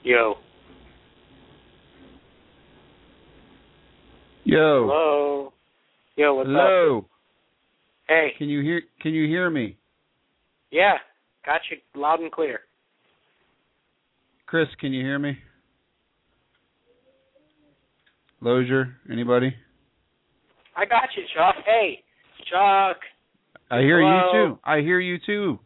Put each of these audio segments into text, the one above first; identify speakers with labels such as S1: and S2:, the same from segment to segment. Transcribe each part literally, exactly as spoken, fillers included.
S1: Yo.
S2: Yo.
S1: Hello. Yo, what's
S2: Hello.
S1: up? Hey.
S2: Can you hear can you hear me?
S1: Yeah. Got you loud and clear.
S2: Chris, can you hear me? Lozier, anybody?
S1: I got you, Chuck. Hey, Chuck.
S2: I hear
S1: Hello.
S2: you too. I hear you too.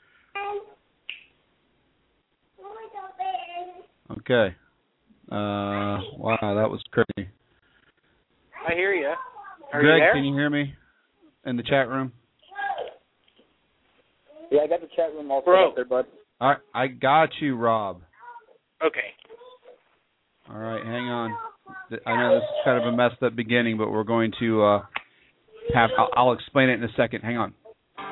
S2: Okay. Uh, wow, that was crazy.
S1: I hear you. Are
S2: Greg,
S1: you there?
S2: can you hear me in the chat room?
S3: Yeah, I got the chat room all set
S1: Bro.
S3: up there, bud.
S2: All right, I got you, Rob.
S1: Okay.
S2: All right, hang on. I know this is kind of a messed up beginning, but we're going to uh, have. I'll, I'll explain it in a second. Hang on.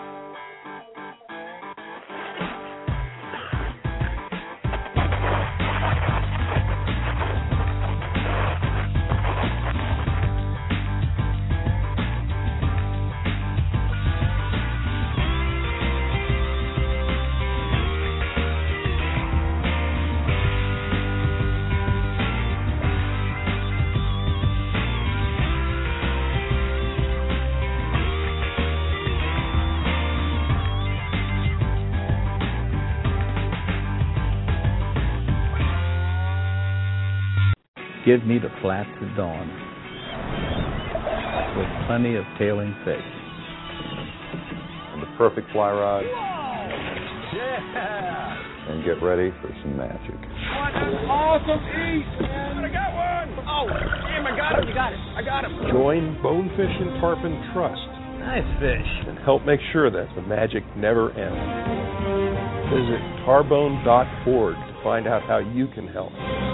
S4: Give me the flats at dawn with plenty of tailing fish.
S5: And the perfect fly rod.
S6: Yeah!
S5: And get ready for some magic.
S6: What an awesome eat, man! I got one! Oh, damn, I got him, you got it. I got him.
S7: Join Bonefish and Tarpon Trust.
S6: Nice fish.
S7: And help make sure that the magic never ends. Visit tarbone dot org to find out how you can help.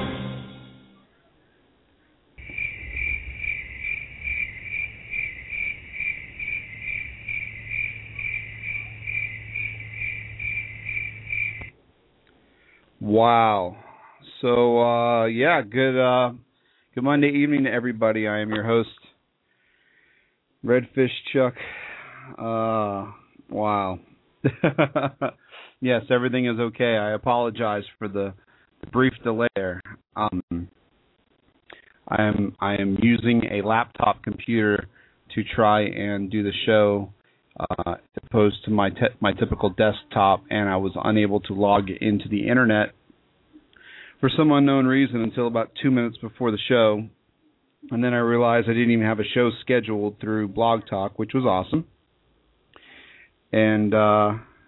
S2: Wow. So uh, yeah, good uh, good Monday evening to everybody. I am your host, Redfish Chuck. Uh, wow. Yes, everything is okay. I apologize for the, the brief delay there. Um, I am I am using a laptop computer to try and do the show, uh, as opposed to my te- my typical desktop, and I was unable to log into the internet for some unknown reason until about two minutes before the show, and then I realized I didn't even have a show scheduled through Blog Talk, which was awesome. And uh,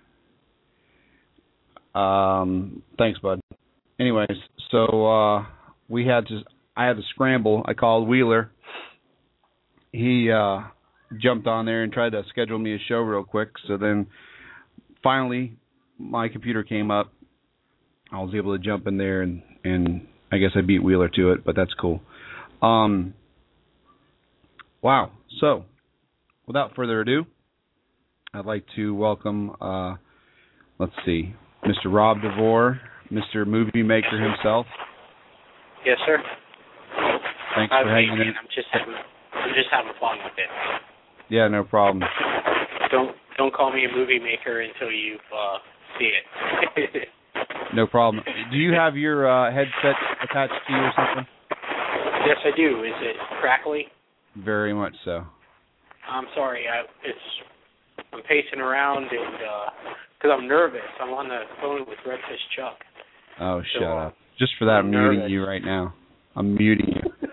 S2: um, thanks, bud. Anyways, so uh, we had to. I had to scramble. I called Wheeler. He uh, jumped on there and tried to schedule me a show real quick. So then, finally, my computer came up. I was able to jump in there, and, and I guess I beat Wheeler to it, but that's cool. Um, wow. So, without further ado, I'd like to welcome, uh, let's see, Mister Rob DeVore, Mister Movie Maker himself.
S1: Yes, sir.
S2: Thanks
S1: I
S2: for hanging in.
S1: I'm just having, I'm just having fun with it.
S2: Yeah, no problem.
S1: Don't don't call me a movie maker until you uh, see it.
S2: No problem. Do you have your uh, headset attached to you or something?
S1: Yes, I do. Is it crackly?
S2: Very much so.
S1: I'm sorry. I, it's I'm pacing around and because uh, I'm nervous. I'm on the phone with Redfish Chuck.
S2: Oh,
S1: so,
S2: shut
S1: uh,
S2: up. Just for that, I'm,
S1: I'm
S2: muting
S1: nervous.
S2: you right now. I'm muting you.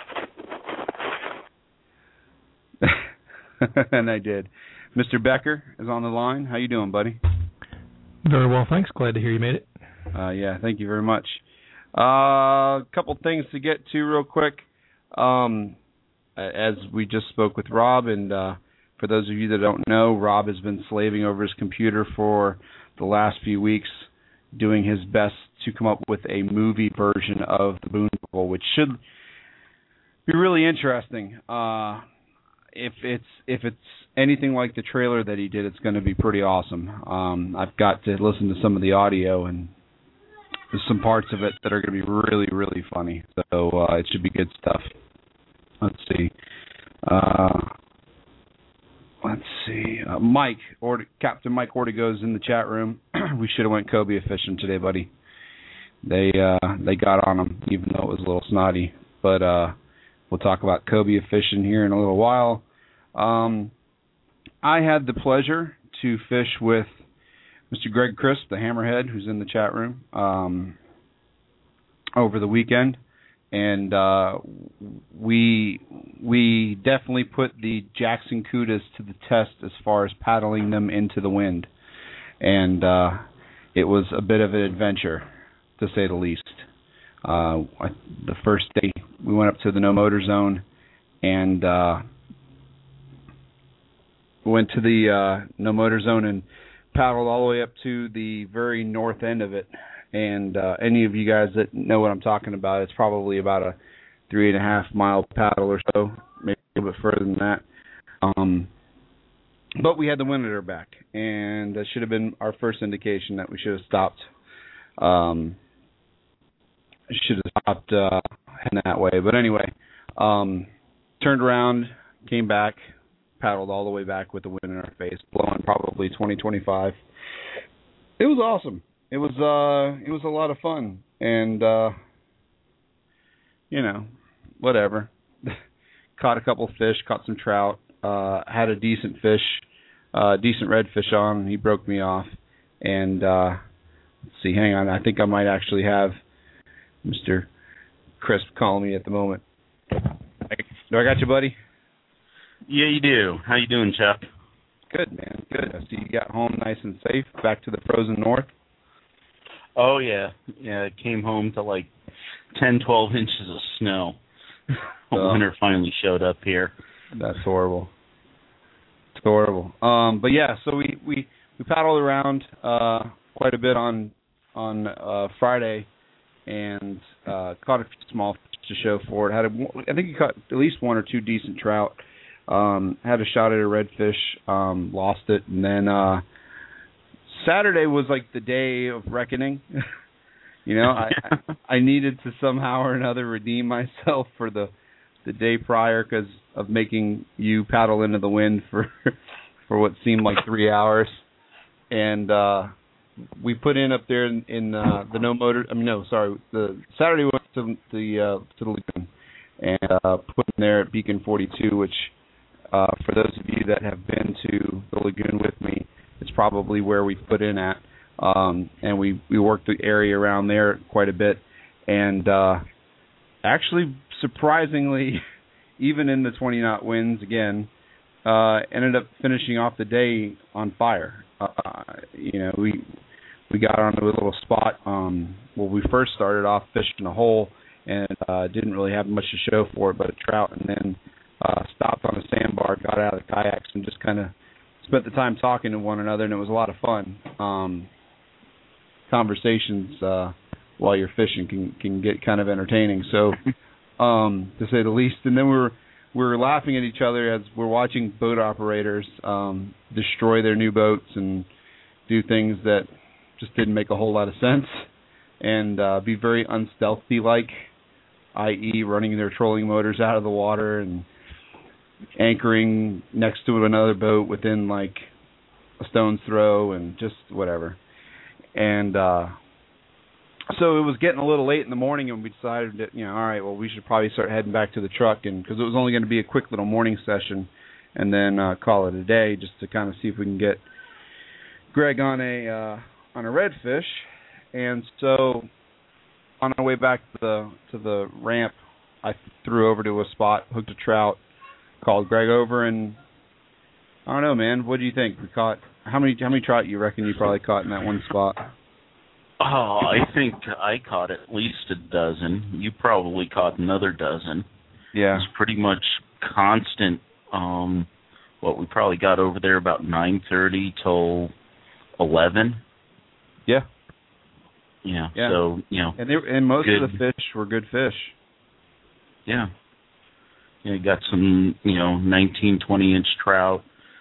S2: And I did. Mister Becker is on the line. How you doing, buddy?
S8: Very well, thanks. Glad to hear you made it.
S2: Uh, yeah, thank you very much. A uh, couple things to get to real quick. Um, as we just spoke with Rob, and uh, for those of you that don't know, Rob has been slaving over his computer for the last few weeks, doing his best to come up with a movie version of the Boondoggle, which should be really interesting. Uh, if it's if it's anything like the trailer that he did, it's going to be pretty awesome. Um, I've got to listen to some of the audio, and there's some parts of it that are going to be really, really funny. So uh, it should be good stuff. Let's see. Uh, let's see. Uh, Mike, or Captain Mike Ortigo's in the chat room. We should have went cobia fishing today, buddy. they uh, they got on them, even though it was a little snotty. But uh, we'll talk about cobia fishing here in a little while. Um, I had the pleasure to fish with Mister Greg Crisp, the Hammerhead, who's in the chat room, um, over the weekend, and uh, we we definitely put the Jackson Cudas to the test as far as paddling them into the wind, and uh, it was a bit of an adventure, to say the least. Uh, I, the first day we went up to the no motor zone, and uh, went to the uh, no motor zone and paddled all the way up to the very north end of it. And uh, any of you guys that know what I'm talking about, it's probably about a three and a half mile paddle or so, maybe a little bit further than that. Um, but we had the wind at our back, and that should have been our first indication that we should have stopped. Um, should have stopped uh, heading that way. But anyway, um, turned around, came back, paddled all the way back with the wind in our face, blowing probably twenty, twenty-five. It was awesome. It was uh, it was a lot of fun, and uh, you know, whatever. Caught a couple fish, caught some trout, uh, had a decent fish, uh, decent redfish on, and he broke me off. And uh, let's see, hang on, I think I might actually have Mister Crisp calling me at the moment. Do I got you, buddy?
S3: Yeah, you do. How you doing, Chuck?
S2: Good, man. Good. I see you got home nice and safe, back to the frozen north.
S3: Oh, yeah. Yeah, I came home to like ten, twelve inches of snow.
S2: Oh.
S3: Winter finally showed up here.
S2: That's horrible. It's horrible. Um, but, yeah, so we, we, we paddled around uh, quite a bit on on uh, Friday and uh, caught a few small fish to show for it. Had a, I think you caught at least one or two decent trout. Um, had a shot at a redfish, um, lost it, and then uh, Saturday was like the day of reckoning. you know, I, I I needed to somehow or another redeem myself for the the day prior because of making you paddle into the wind for for what seemed like three hours, and uh, we put in up there in, in uh, the no motor. I mean, no, sorry, the Saturday we went to the uh, to the lagoon and uh, put in there at Beacon forty-two, which. Uh, for those of you that have been to the lagoon with me, it's probably where we put in at. Um, and we, we worked the area around there quite a bit. And uh, actually, surprisingly, even in the twenty knot winds, again, uh, ended up finishing off the day on fire. Uh, you know, we we got onto a little spot. Um, well, we first started off fishing a hole and uh, didn't really have much to show for it but a trout, and then Uh, stopped on a sandbar, got out of the kayaks, and just kind of spent the time talking to one another, and it was a lot of fun. Um, conversations uh, while you're fishing can can get kind of entertaining, so um, to say the least. And then we we're we we're laughing at each other as we're watching boat operators um, destroy their new boats and do things that just didn't make a whole lot of sense, and uh, be very unstealthy-like, that is, running their trolling motors out of the water and anchoring next to another boat within like a stone's throw and just whatever. And uh, so it was getting a little late in the morning, and we decided that, you know, all right, well, we should probably start heading back to the truck, and because it was only going to be a quick little morning session, and then uh, call it a day, just to kind of see if we can get Greg on a uh, on a redfish. And so on our way back to the to the ramp, I threw over to a spot, hooked a trout, called Greg over, and I don't know, man. What do you think? We caught how many? How many trout you reckon you probably caught in that one spot?
S3: Oh, I think I caught at least a dozen. You probably caught another dozen.
S2: Yeah,
S3: it's pretty much constant. Um, what we probably got over there about nine thirty till eleven.
S2: Yeah.
S3: Yeah.
S2: Yeah.
S3: So you know,
S2: and they, and most
S3: good.
S2: of the fish were good fish.
S3: Yeah. Yeah, got some, you know, nineteen, twenty inch trout,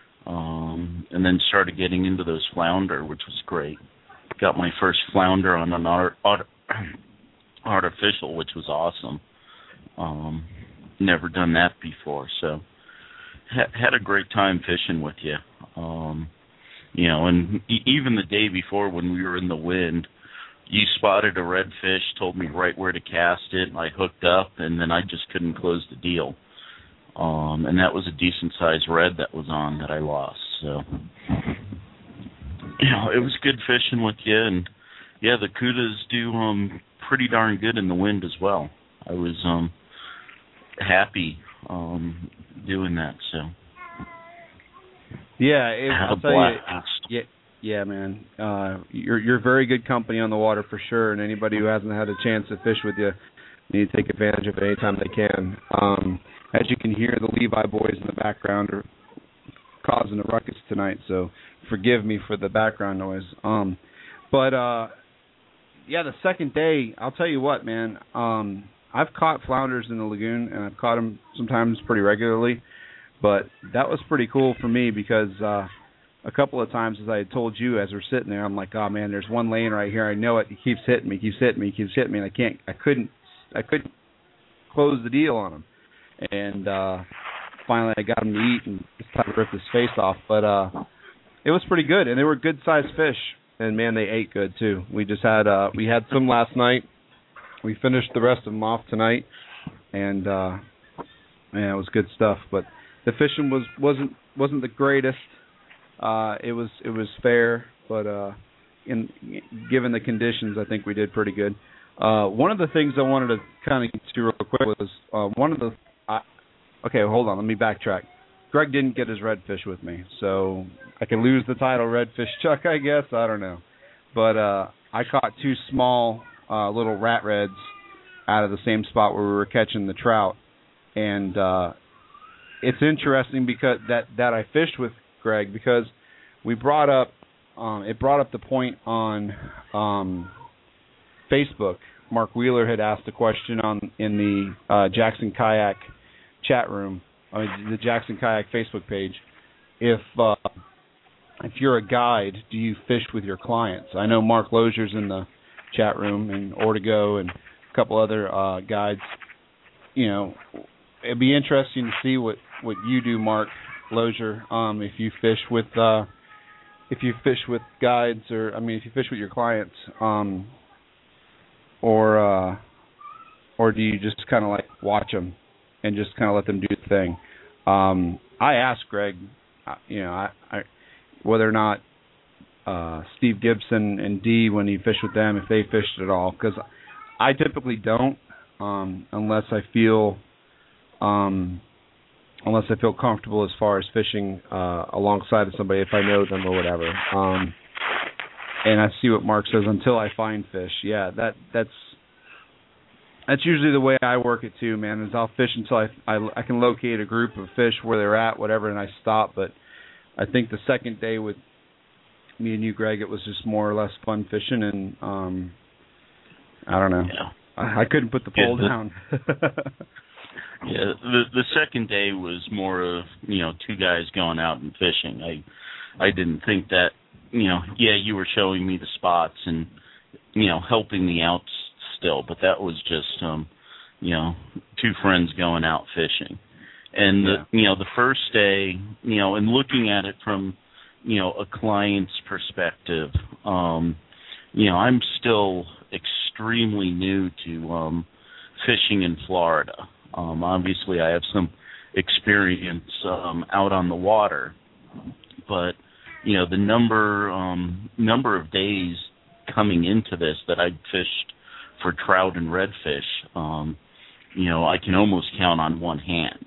S3: um, and then started getting into those flounder, which was great. Got my first flounder on an art, art, artificial, which was awesome. Um, never done that before, so ha- had a great time fishing with you. Um, you know, and e- even the day before when we were in the wind, you spotted a redfish, told me right where to cast it, I hooked up, and then I just couldn't close the deal. Um, and that was a decent-sized red that was on that I lost. So, you know, it was good fishing with you, and, yeah, the Cudas do um, pretty darn good in the wind as well. I was um, happy um, doing that, so.
S2: Yeah, it, I'll tell you, yeah, yeah, man. Uh, you're you're very good company on the water for sure, and anybody who hasn't had a chance to fish with you need to take advantage of it anytime they can. Um, as you can hear, the Levi boys in the background are causing a ruckus tonight, so forgive me for the background noise. Um, but uh, yeah, the second day, I'll tell you what, man. Um, I've caught flounders in the lagoon, and I've caught them sometimes pretty regularly. But that was pretty cool for me because uh, a couple of times, as I had told you, as we're sitting there, I'm like, oh man, there's one laying right here. I know it. He keeps hitting me, keeps hitting me, keeps hitting me, and I can't, I couldn't, I couldn't close the deal on him. And uh, finally, I got him to eat and just tried to rip his face off. But uh, it was pretty good, and they were good-sized fish. And man, they ate good too. We just had, uh, we had some last night. We finished the rest of them off tonight, and uh, man, it was good stuff. But the fishing was wasn't wasn't the greatest. Uh, it was it was fair, but uh, in given the conditions, I think we did pretty good. Uh, one of the things I wanted to kind of get to real quick was uh, one of the. Uh, okay, hold on, let me backtrack. Greg didn't get his redfish with me, so I can lose the title Redfish Chuck, I guess. I don't know, but uh, I caught two small uh, little rat reds out of the same spot where we were catching the trout, and. Uh, It's interesting because that, that I fished with Greg because we brought up um, it brought up the point on um, Facebook. Mark Wheeler had asked a question on in the uh, Jackson Kayak chat room, I mean the Jackson Kayak Facebook page. If uh, if you're a guide, do you fish with your clients? I know Mark Lozier's in the chat room and Ortego and a couple other uh, guides. You know, it'd be interesting to see what, what you do, Mark Lozier. Um, if you fish with uh, if you fish with guides, or I mean, if you fish with your clients, um, or uh, or do you just kind of like watch them and just kind of let them do the thing? Um, I asked Greg, you know, I, I, whether or not uh, Steve Gibson and Dee, when he fished with them, if they fished at all, because I typically don't, um, unless I feel. Um, unless I feel comfortable as far as fishing uh, alongside of somebody, if I know them or whatever. Um, and I see what Mark says, until I find fish. Yeah, that that's that's usually the way I work it too, man, is I'll fish until I, I, I can locate a group of fish where they're at, whatever, and I stop. But I think the second day with me and you, Greg, it was just more or less fun fishing, and um, I don't know.
S3: Yeah.
S2: I, I couldn't put the pole
S3: yeah,
S2: down.
S3: Yeah, the the second day was more of, you know, two guys going out and fishing. I I didn't think that, you know, yeah, you were showing me the spots and, you know, helping me out still, but that was just, um, you know, two friends going out fishing. And,
S2: yeah.
S3: the, you know, the first day, you know, and looking at it from, you know, a client's perspective, um, you know, I'm still extremely new to um, fishing in Florida. Um, obviously, I have some experience um, out on the water, but you know the number um, number of days coming into this that I fished for trout and redfish, um, you know, I can almost count on one hand.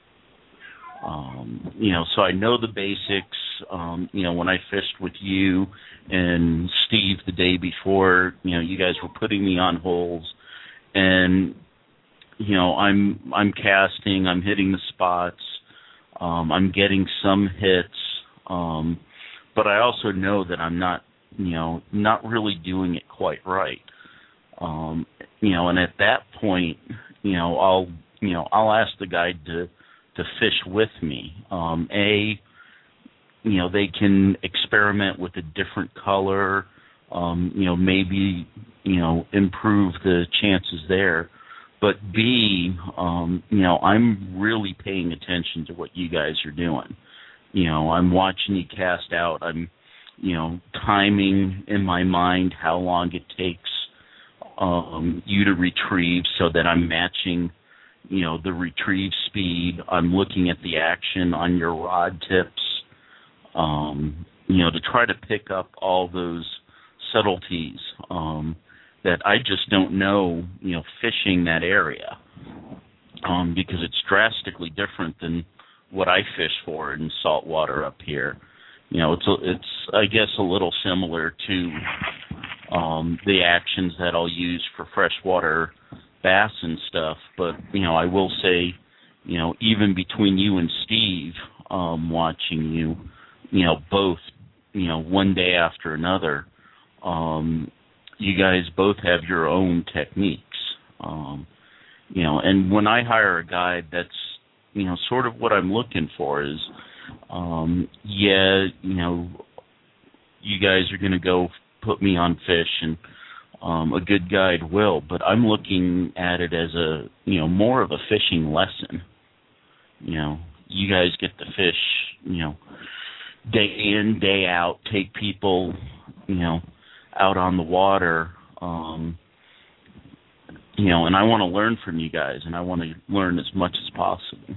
S3: Um, you know, so I know the basics. Um, you know, when I fished with you and Steve the day before, you know, you guys were putting me on holes, and you know, I'm I'm casting, I'm hitting the spots, um, I'm getting some hits, um, but I also know that I'm not, you know, not really doing it quite right. Um, you know, and at that point, you know, I'll, you know, I'll ask the guide to to fish with me. Um, a, you know, they can experiment with a different color, um, you know, maybe, you know, improve the chances there. But B, um, you know, I'm really paying attention to what you guys are doing. You know, I'm watching you cast out. I'm, you know, timing in my mind how long it takes um, you to retrieve so that I'm matching, you know, the retrieve speed. I'm looking at the action on your rod tips, um, you know, to try to pick up all those subtleties um, that I just don't know, you know, fishing that area um, because it's drastically different than what I fish for in saltwater up here. You know, it's, a, it's I guess, a little similar to um, the actions that I'll use for freshwater bass and stuff. But, you know, I will say, you know, even between you and Steve, um, watching you, you know, both, you know, one day after another, um, you guys both have your own techniques. Um, you know, and when I hire a guide, that's, you know, sort of what I'm looking for is, um, yeah, you know, you guys are going to go put me on fish, and um, a good guide will, but I'm looking at it as a, you know, more of a fishing lesson. You know, you guys get to fish, you know, day in, day out, take people, you know, out on the water, um, you know, and I want to learn from you guys, and I want to learn as much as possible.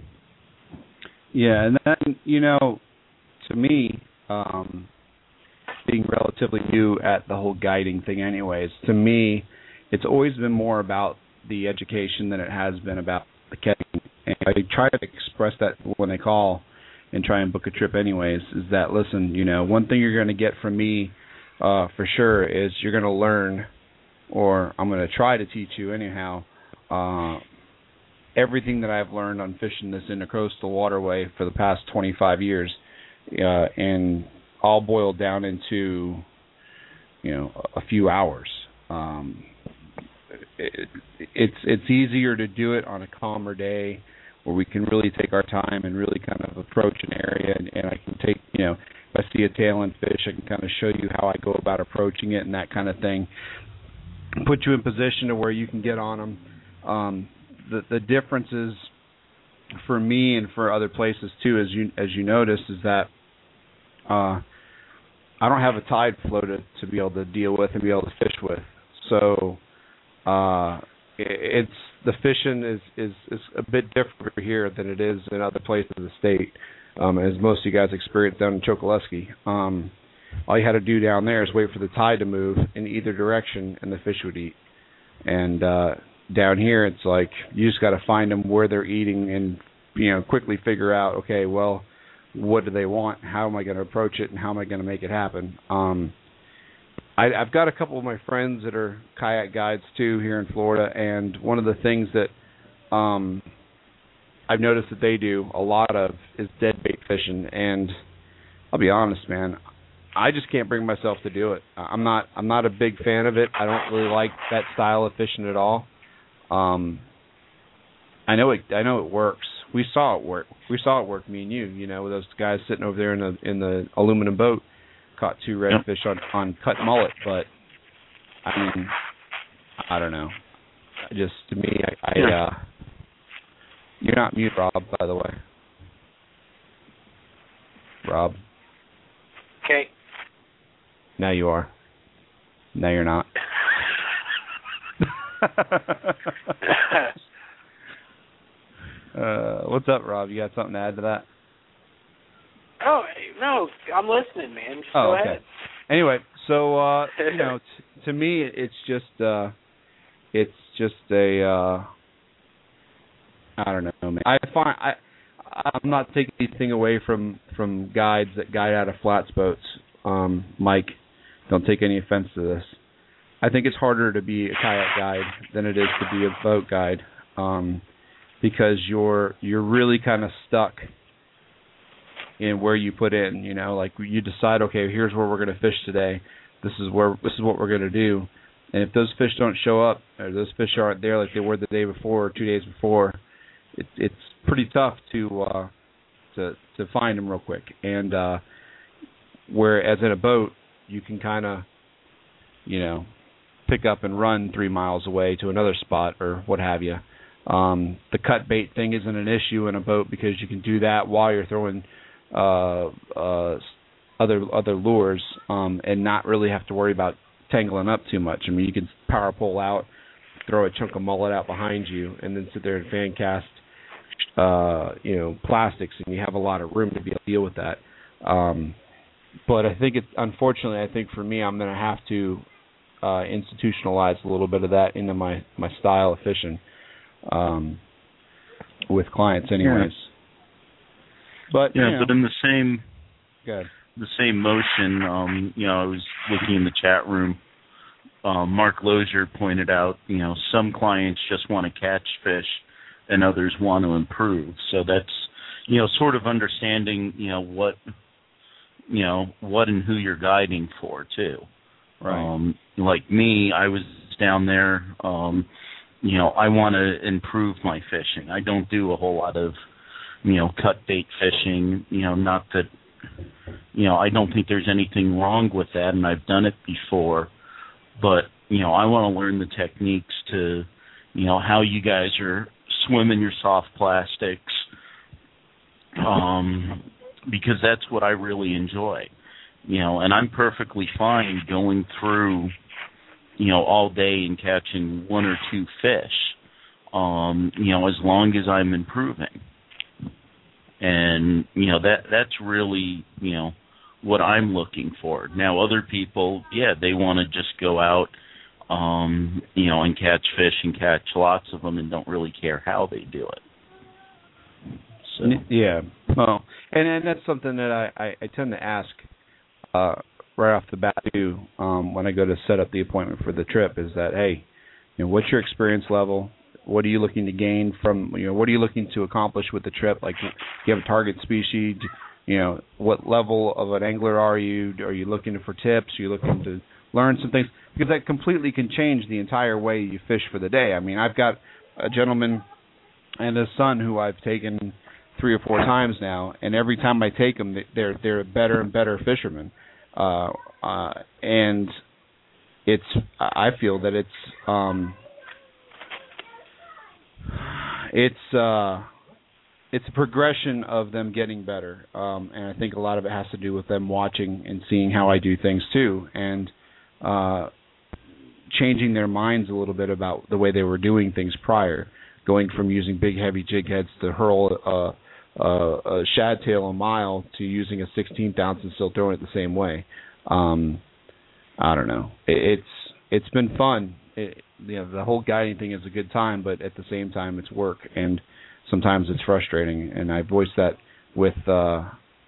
S2: Yeah, and then, you know, to me, um, being relatively new at the whole guiding thing anyways, to me, it's always been more about the education than it has been about the catching. And I try to express that when they call and try and book a trip anyways, is that, listen, you know, one thing you're going to get from me uh, for sure is you're going to learn, or I'm going to try to teach you anyhow, uh, everything that I've learned on fishing this intercoastal waterway for the past twenty-five years, uh, and all boiled down into, you know, a few hours. Um, it, it's it's easier to do it on a calmer day where we can really take our time and really kind of approach an area, and, and I can take, you know, if I see a tail-end fish, I can kind of show you how I go about approaching it and that kind of thing. Put you in position to where you can get on them. Um, the the differences for me and for other places too, as you as you notice, is that uh, I don't have a tide flow to, to be able to deal with and be able to fish with. So uh, it, it's the fishing is, is, is a bit different here than it is in other places of the state, um, as most of you guys experience down in Chokoloskee. Um, all you had to do down there is wait for the tide to move in either direction, and the fish would eat. And uh, down here, it's like you just got to find them where they're eating, and you know, quickly figure out, okay, well, what do they want? How am I going to approach it, and how am I going to make it happen? Um, I, I've got a couple of my friends that are kayak guides too here in Florida, and one of the things that um, I've noticed that they do a lot of is deadbait fishing. And I'll be honest, man, I just can't bring myself to do it. I'm not. I'm not a big fan of it. I don't really like that style of fishing at all. Um, I know it. I know it works. We saw it work. We saw it work. Me and you. You know, with those guys sitting over there in the in the aluminum boat, caught two redfish on on cut mullet. But I mean, I don't know. Just to me, I. I uh, you're not mute, Rob. By the way, Rob.
S1: Okay.
S2: Now you are. Now you're not. uh, what's up, Rob? You got something to add to that?
S1: Oh, no, I'm listening, man. Just
S2: oh,
S1: go
S2: okay.
S1: ahead.
S2: Anyway, so uh, you know, t- to me, it's just, uh, it's just a, uh, I don't know, man. I find I, I'm not taking anything away from, from guides that guide out of flats boats. Um, Mike, don't take any offense to this. I think it's harder to be a kayak guide than it is to be a boat guide, um, because you're you're really kind of stuck in where you put in. You know, like you decide, okay, here's where we're going to fish today. This is where this is what we're going to do. And if those fish don't show up, or those fish aren't there like they were the day before or two days before, it, it's pretty tough to uh, to to find them real quick. And uh, whereas in a boat, you can kind of, you know, pick up and run three miles away to another spot or what have you. Um, the cut bait thing isn't an issue in a boat because you can do that while you're throwing uh, uh, other other lures, um, and not really have to worry about tangling up too much. I mean, you could power pole out, throw a chunk of mullet out behind you, and then sit there and fan cast, uh, you know, plastics, and you have a lot of room to be able to deal with that. Um, but I think it's unfortunately, I think for me, I'm going to have to uh, institutionalize a little bit of that into my, my style of fishing um, with clients, anyways.
S3: Yeah.
S2: But
S3: yeah,
S2: you know,
S3: but in the same
S2: good.
S3: the same motion, um, you know, I was looking in the chat room. Um, Mark Lozier pointed out, you know, some clients just want to catch fish, and others want to improve. So that's, you know, sort of understanding, you know, what, you know, what and who you're guiding for too.
S2: Right.
S3: Um, like me, I was down there. Um, you know, I want to improve my fishing. I don't do a whole lot of, you know, cut bait fishing. You know, not that, you know, I don't think there's anything wrong with that, and I've done it before. But, you know, I want to learn the techniques to, you know, how you guys are swimming your soft plastics, um, because that's what I really enjoy. You know, and I'm perfectly fine going through, you know, all day and catching one or two fish, um, you know, as long as I'm improving. And, you know, that that's really, you know, what I'm looking for. Now, other people, yeah, they want to just go out, um, you know, and catch fish and catch lots of them and don't really care how they do it. So.
S2: Yeah. Well, and, and that's something that I, I, I tend to ask uh, right off the bat, too, um, when I go to set up the appointment for the trip, is that, hey, you know, what's your experience level? What are you looking to gain from, you know, what are you looking to accomplish with the trip? Like, do you have a target species? You know, what level of an angler are you? Are you looking for tips? Are you looking to learn some things? Because that completely can change the entire way you fish for the day. I mean, I've got a gentleman and his son who I've taken three or four times now, and every time I take them, they're they're better and better fishermen. Uh, uh, and it's I feel that it's um, it's uh, it's a progression of them getting better, um, and I think a lot of it has to do with them watching and seeing how I do things too, and uh, changing their minds a little bit about the way they were doing things prior, going from using big heavy jig heads to hurl a, a, a shad tail a mile to using a sixteenth ounce and still throwing it the same way. Um, I don't know. It, it's it's been fun. It, you know, the whole guiding thing is a good time, but at the same time, it's work, and sometimes it's frustrating. And I voiced that with uh,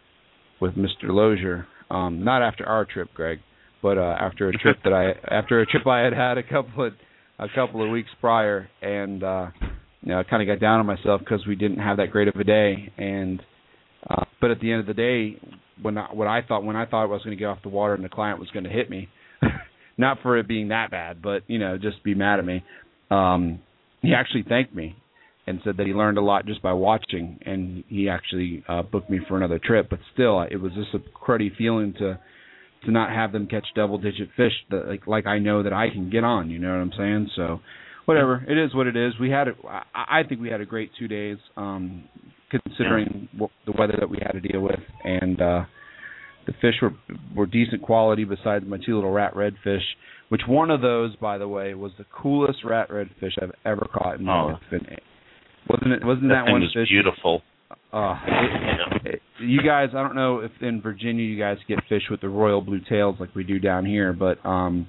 S2: with Mister Lozier, um, not after our trip, Greg, but uh, after a trip that I after a trip I had had a couple of a couple of weeks prior, and uh, you know, I kind of got down on myself because we didn't have that great of a day. And uh, but at the end of the day, when I, what I thought when I thought I was going to get off the water and the client was going to hit me. Not for it being that bad, but, you know, just be mad at me. Um, he actually thanked me and said that he learned a lot just by watching, and he actually uh, booked me for another trip. But still, it was just a cruddy feeling to to not have them catch double-digit fish that, like like I know that I can get on, you know what I'm saying? So, whatever. It is what it is. We had, a, I think we had a great two days, um, considering what, the weather that we had to deal with, and uh the fish were were decent quality besides my two little rat redfish, which one of those, by the way, was the coolest rat redfish I've ever caught in my
S3: oh.
S2: life. And wasn't it? Wasn't
S3: that,
S2: that one
S3: was
S2: fish?
S3: beautiful.
S2: Uh, it, it, you guys, I don't know if in Virginia you guys get fish with the royal blue tails like we do down here, but um,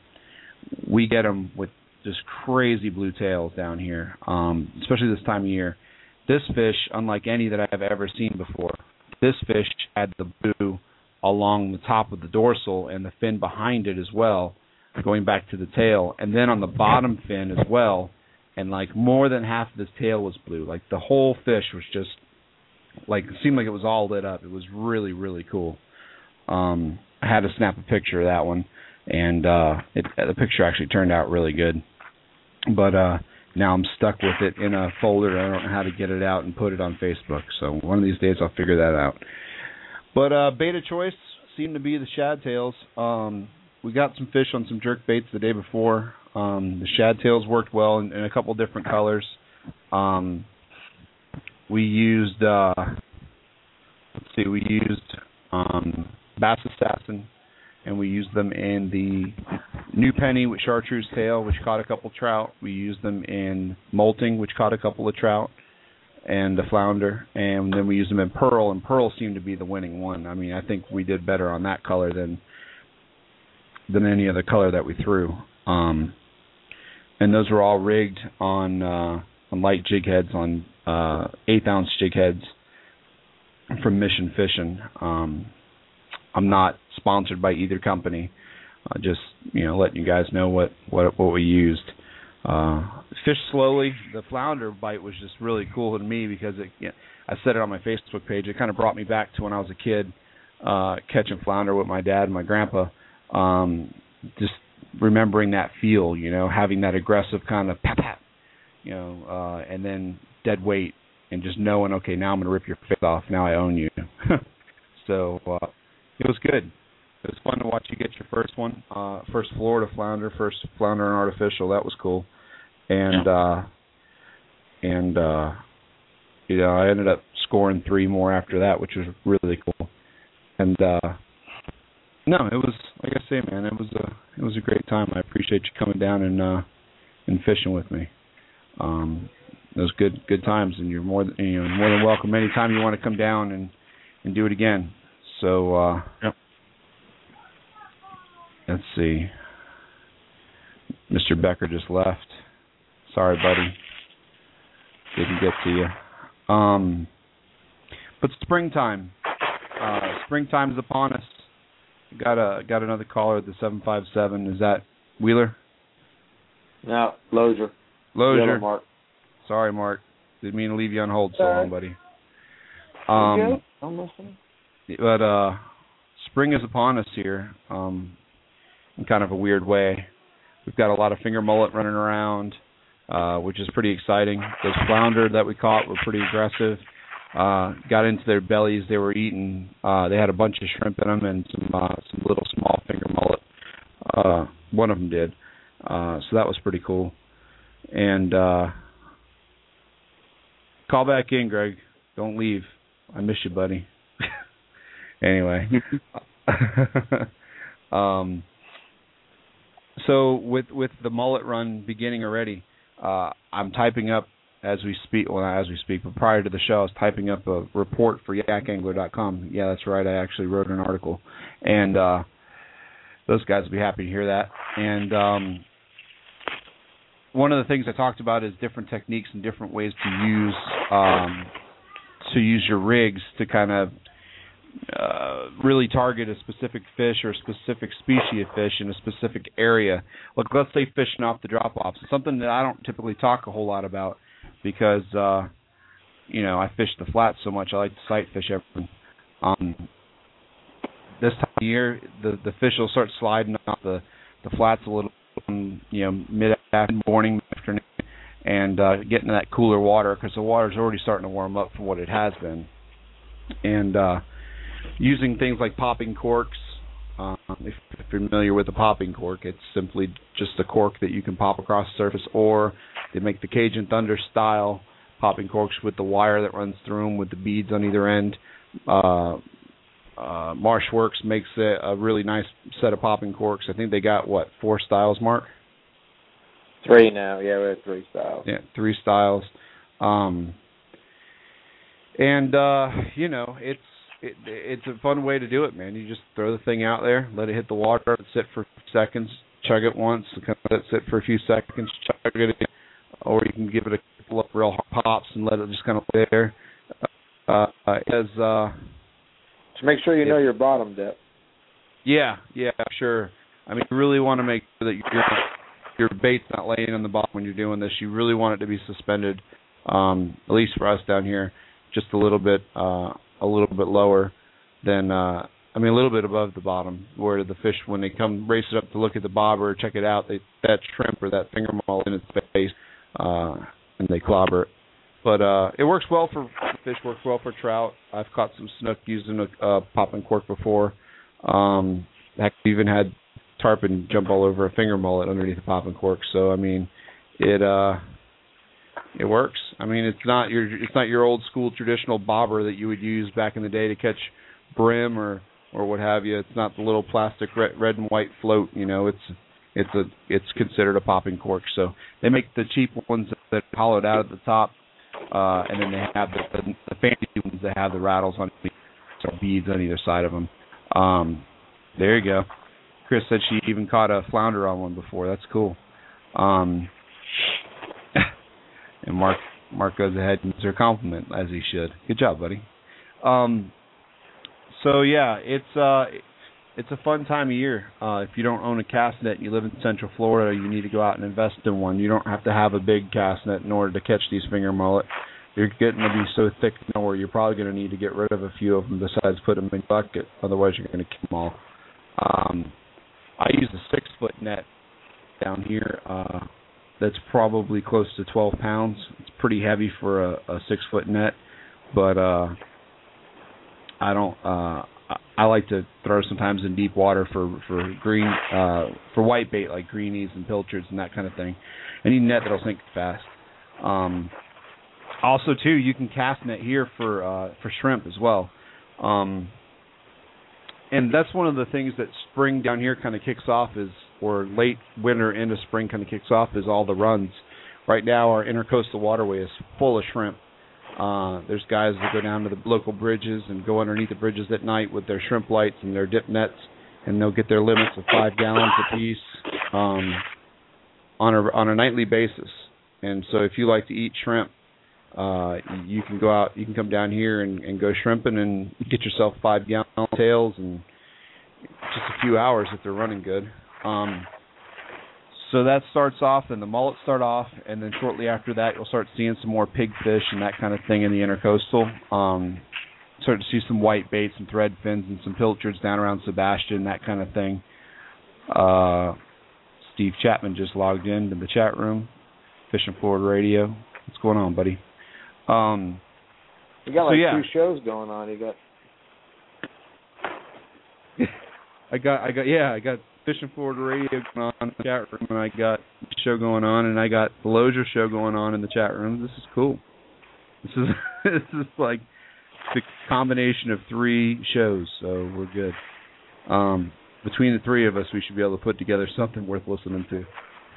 S2: we get them with just crazy blue tails down here, um, especially this time of year. This fish, unlike any that I've ever seen before, this fish had the blue along the top of the dorsal and the fin behind it as well, going back to the tail, and then on the bottom fin as well, and like more than half of his tail was blue. Like the whole fish was just like, it seemed like it was all lit up. It was really, really cool. Um, I had to snap a picture of that one, and uh, it, the picture actually turned out really good. But uh, now I'm stuck with it in a folder. I don't know how to get it out and put it on Facebook. So one of these days I'll figure that out. But uh, beta choice seemed to be the shad tails. Um, we got some fish on some jerk baits the day before. Um, the shad tails worked well in, in a couple different colors. Um, we used, uh, let's see, we used um, Bass Assassin, and we used them in the New Penny with Chartreuse Tail, which caught a couple trout. We used them in Molting, which caught a couple of trout, and the Flounder, and then we used them in Pearl, and Pearl seemed to be the winning one. I mean, I think we did better on that color than than any other color that we threw. Um, and those were all rigged on uh, on light jig heads, on uh, eighth ounce jig heads from Mission Fishing. Um, I'm not sponsored by either company. Uh, just you know, letting you guys know what what what we used. Uh, fish slowly. The flounder bite was just really cool to me because it, you know, I said it on my Facebook page. It kind of brought me back to when I was a kid, uh, catching flounder with my dad and my grandpa. Um, just remembering that feel, you know, having that aggressive kind of pat pat, you know, uh, and then dead weight, and just knowing, okay, now I'm going to rip your face off. Now I own you. So uh, it was good. It was fun to watch you get your first one, uh, first Florida flounder, first flounder and artificial. That was cool. And, uh, and uh, you know, I ended up scoring three more after that, which was really cool. And, uh, no, it was, like I say, man, it was a, it was a great time. I appreciate you coming down and, uh, and fishing with me. Um, it was good, good times, and you're more than, you know, more than welcome anytime you want to come down and, and do it again. So, uh,
S3: yep.
S2: Let's see. Mister Becker just left. Sorry, buddy. Didn't get to you. Um, but springtime. Uh, springtime's upon us. Got a got another caller at the seven five seven. Is that Wheeler?
S9: No, Lozier.
S2: Lozier.
S9: Mark.
S2: Sorry, Mark. Didn't mean to leave you on hold so
S9: Sorry.
S2: long, buddy. Um,
S9: I'm listening.
S2: But uh, spring is upon us here. Um, in kind of a weird way. We've got a lot of finger mullet running around, uh, which is pretty exciting. Those flounder that we caught were pretty aggressive. Uh, got into their bellies. They were eating. Uh, they had a bunch of shrimp in them and some uh, some little small finger mullet. Uh, one of them did. Uh, so that was pretty cool. And uh, call back in, Greg. Don't leave. I miss you, buddy. Anyway. um. So with with the mullet run beginning already, uh, I'm typing up as we speak. Well, not as we speak, but prior to the show, I was typing up a report for yak angler dot com. Yeah, that's right. I actually wrote an article, and uh, those guys will be happy to hear that. And um, one of the things I talked about is different techniques and different ways to use um, to use your rigs to kind of Uh, really target a specific fish or a specific species of fish in a specific area. Like, let's say fishing off the drop-offs. It's something that I don't typically talk a whole lot about because, uh, you know, I fish the flats so much. I like to sight fish everything. Um, this time of year, the, the fish will start sliding off the, the flats a little, you know, mid-afternoon, morning, afternoon, and uh, get into that cooler water because the water's already starting to warm up from what it has been. And, uh, using things like popping corks, um, if you're familiar with a popping cork, it's simply just a cork that you can pop across the surface, or they make the Cajun Thunder style popping corks with the wire that runs through them with the beads on either end. Uh, uh, Marshworks makes a, a really nice set of popping corks. I think they got, what, four styles, Mark?
S9: Three now. Yeah, we have three styles.
S2: Yeah, three styles. Um, and, uh, you know, it's, It, it's a fun way to do it, man. You just throw the thing out there, let it hit the water, sit for seconds, chug it once, kind of let it sit for a few seconds, chug it again, or you can give it a couple of real hard pops and let it just kind of lay there. Uh, as uh,
S9: Just make sure you
S2: it,
S9: know your bottom depth.
S2: Yeah, yeah, sure. I mean, you really want to make sure that your your bait's not laying on the bottom when you're doing this. You really want it to be suspended, um, at least for us down here, just a little bit. Uh, a little bit lower than, uh, I mean, a little bit above the bottom, where the fish, when they come race it up to look at the bobber or check it out, they, that shrimp or that finger mullet in its face, uh, and they clobber it. But uh, it works well for fish, works well for trout. I've caught some snook using a uh, popping cork before. Um, I've even had tarpon jump all over a finger mullet underneath a popping cork. So, I mean, it... Uh, It works. I mean, it's not your it's not your old school traditional bobber that you would use back in the day to catch brim or or what have you. It's not the little plastic red, red and white float. You know, it's it's a it's considered a popping cork. So they make the cheap ones that are hollowed out at the top, uh, and then they have the, the, the fancy ones that have the rattles on the so beads on either side of them. Um, there you go. Chris said she even caught a flounder on one before. That's cool. Um, and Mark Mark goes ahead and gives her a compliment, as he should. Good job, buddy. Um, so yeah, it's uh, it's a fun time of year. Uh, if you don't own a cast net and you live in Central Florida, you need to go out and invest in one. You don't have to have a big cast net in order to catch these finger mullet. You're getting to be so thick now where you're probably going to need to get rid of a few of them besides put them in a bucket. Otherwise, you're going to kill them all. Um, I use a six-foot net down here uh, that's probably close to twelve pounds. It's pretty heavy for a, a six-foot net, but uh, I don't. Uh, I like to throw sometimes in deep water for for green uh, for white bait like greenies and pilchards and that kind of thing. Any net that'll sink fast. Um, also, too, you can cast net here for uh, for shrimp as well. Um, And that's one of the things that spring down here kind of kicks off is, or late winter into spring kind of kicks off, is all the runs. Right now our intercoastal waterway is full of shrimp. Uh, there's guys that go down to the local bridges and go underneath the bridges at night with their shrimp lights and their dip nets, and they'll get their limits of five gallons apiece um, on a on a nightly basis. And so if you like to eat shrimp, Uh, you can go out, you can come down here and, and go shrimping and get yourself five gallon tails in just a few hours if they're running good. Um, so that starts off, and the mullets start off, and then shortly after that you'll start seeing some more pigfish and that kind of thing in the intercoastal. Um, start to see some white baits and thread fins and some pilchards down around Sebastian, that kind of thing. Uh, Steve Chapman just logged in to the chat room. Fishing Florida Radio. What's going on, buddy? Um,
S9: you got like
S2: so, yeah.
S9: two shows going on. You got.
S2: I got, I got, yeah, I got Fishing Florida Radio going on in the chat room, and I got the show going on, and I got the Lozier show going on in the chat room. This is cool. This is this is like the combination of three shows, so we're good. Um, between the three of us, we should be able to put together something worth listening to.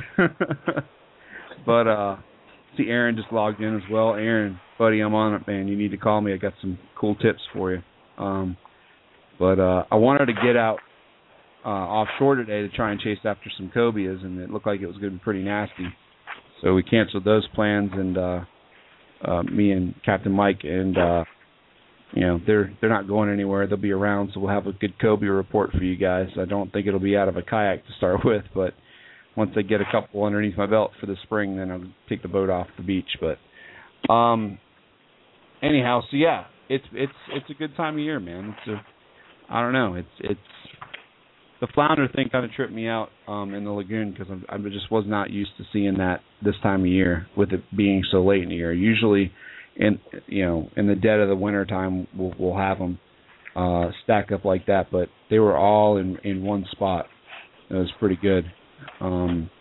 S2: But uh. See, Aaron just logged in as well. Aaron, buddy, I'm on it, man. You need to call me. I got some cool tips for you. Um, but uh, I wanted to get out uh, offshore today to try and chase after some cobias, and it looked like it was going to be pretty nasty. So we canceled those plans, and uh, uh, me and Captain Mike, and uh, you know they're they're not going anywhere. They'll be around, so we'll have a good cobia report for you guys. I don't think it'll be out of a kayak to start with, but once I get a couple underneath my belt for the spring, then I'll take the boat off the beach. But um, anyhow, so yeah, it's it's it's a good time of year, man. It's a, I don't know, it's it's the flounder thing kind of tripped me out um, in the lagoon because I just was not used to seeing that this time of year with it being so late in the year. Usually, in you know in the dead of the winter time, we'll, we'll have them uh, stack up like that, but they were all in in one spot. It was pretty good. Um,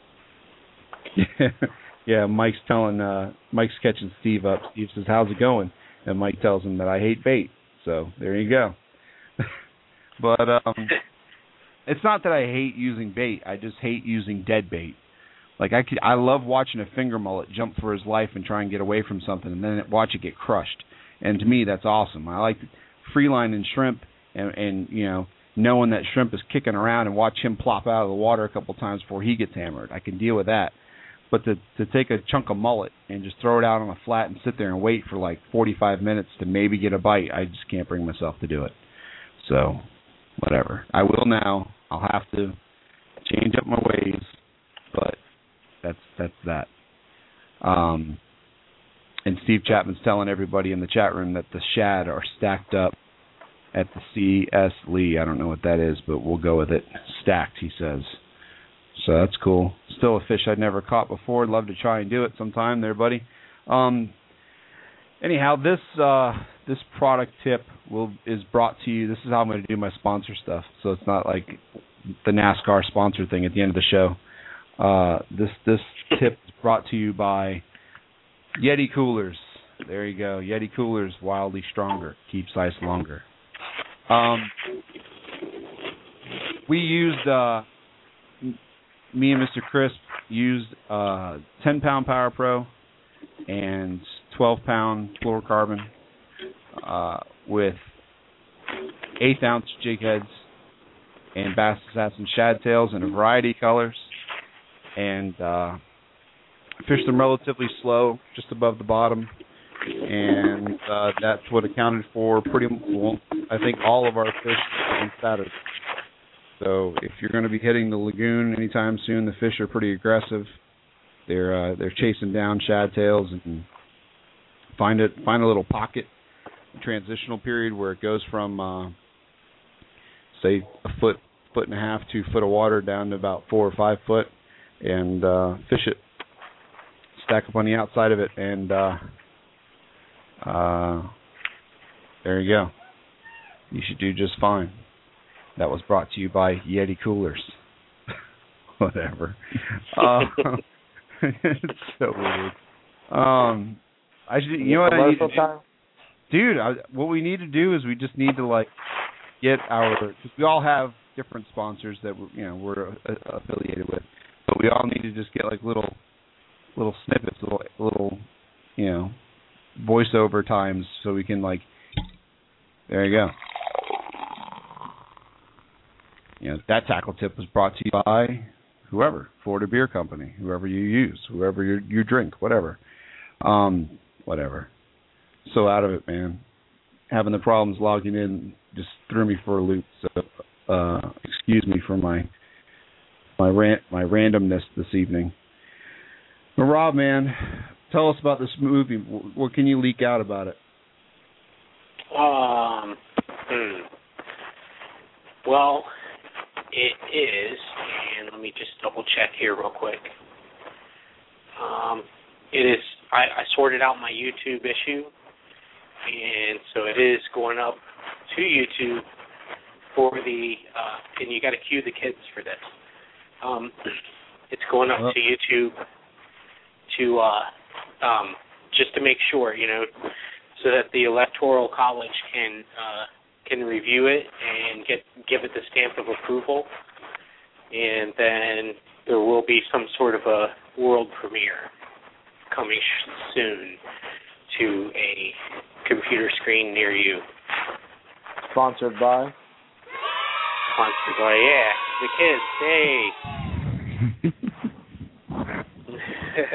S2: yeah, Mike's telling, uh, Mike's catching Steve up. Steve says, "How's it going?" And Mike tells him that I hate bait. So there you go. But um, it's not that I hate using bait. I just hate using dead bait. Like I could, I love watching a finger mullet jump for his life and try and get away from something, and then watch it get crushed. And to me, that's awesome. I like free line and shrimp, and, and you know. knowing that shrimp is kicking around and watch him plop out of the water a couple times before he gets hammered. I can deal with that. But to to take a chunk of mullet and just throw it out on a flat and sit there and wait for like forty-five minutes to maybe get a bite, I just can't bring myself to do it. So, whatever. I will now. I'll have to change up my ways, but that's that's that. Um, and Steve Chapman's telling everybody in the chat room that the shad are stacked up at the C S Lee. I don't know what that is, but we'll go with it. Stacked, he says. So that's cool. Still a fish I'd never caught before. I'd love to try and do it sometime there, buddy. Um, anyhow, this uh, this product tip will is brought to you. This is how I'm going to do my sponsor stuff. So it's not like the NASCAR sponsor thing at the end of the show. Uh, this this tip is brought to you by Yeti Coolers. There you go. Yeti Coolers, wildly stronger, keeps ice longer. Um, we used, uh, me and Mister Crisp used uh, ten pound Power Pro and twelve pound fluorocarbon uh, with eighth ounce jig heads and Bass Assassin shad tails in a variety of colors, and uh, fished them relatively slow, just above the bottom, and uh, that's what accounted for pretty well, I think all of our fish on Saturday. So if you're going to be hitting the lagoon anytime soon, the fish are pretty aggressive. They're uh, they're chasing down shad tails, and find it find a little pocket, a transitional period where it goes from uh, say a foot, foot and a half, two foot of water down to about four or five foot, and uh, fish it. Stack up on the outside of it, and uh, uh, there you go. You should do just fine. That was brought to you by Yeti Coolers. Whatever. uh, it's so weird. Um, I should, you know what I need to do? Dude, I, what we need to do is we just need to like get our, because we all have different sponsors that we're, you know we're uh, affiliated with, but we all need to just get like little little snippets, little little you know voiceover times, so we can like. There you go. You know, that tackle tip was brought to you by whoever, Florida Beer Company, whoever you use, whoever you you drink, whatever, um, whatever. So out of it, man. Having the problems logging in just threw me for a loop. So, uh, excuse me for my my rant, my randomness this evening. But Rob, man, tell us about this movie. What can you leak out about it?
S1: Um. Hmm. Well, it is, and let me just double check here real quick. Um, it is. I, I sorted out my YouTube issue, and so it is going up to YouTube for the. Uh, and you got to cue the kids for this. Um, it's going up to YouTube to uh, um, just to make sure, you know, so that the Electoral College can. Uh, can review it and get give it the stamp of approval, and then there will be some sort of a world premiere coming sh- soon to a computer screen near you.
S9: Sponsored by?
S1: Sponsored by, yeah, the kids, hey.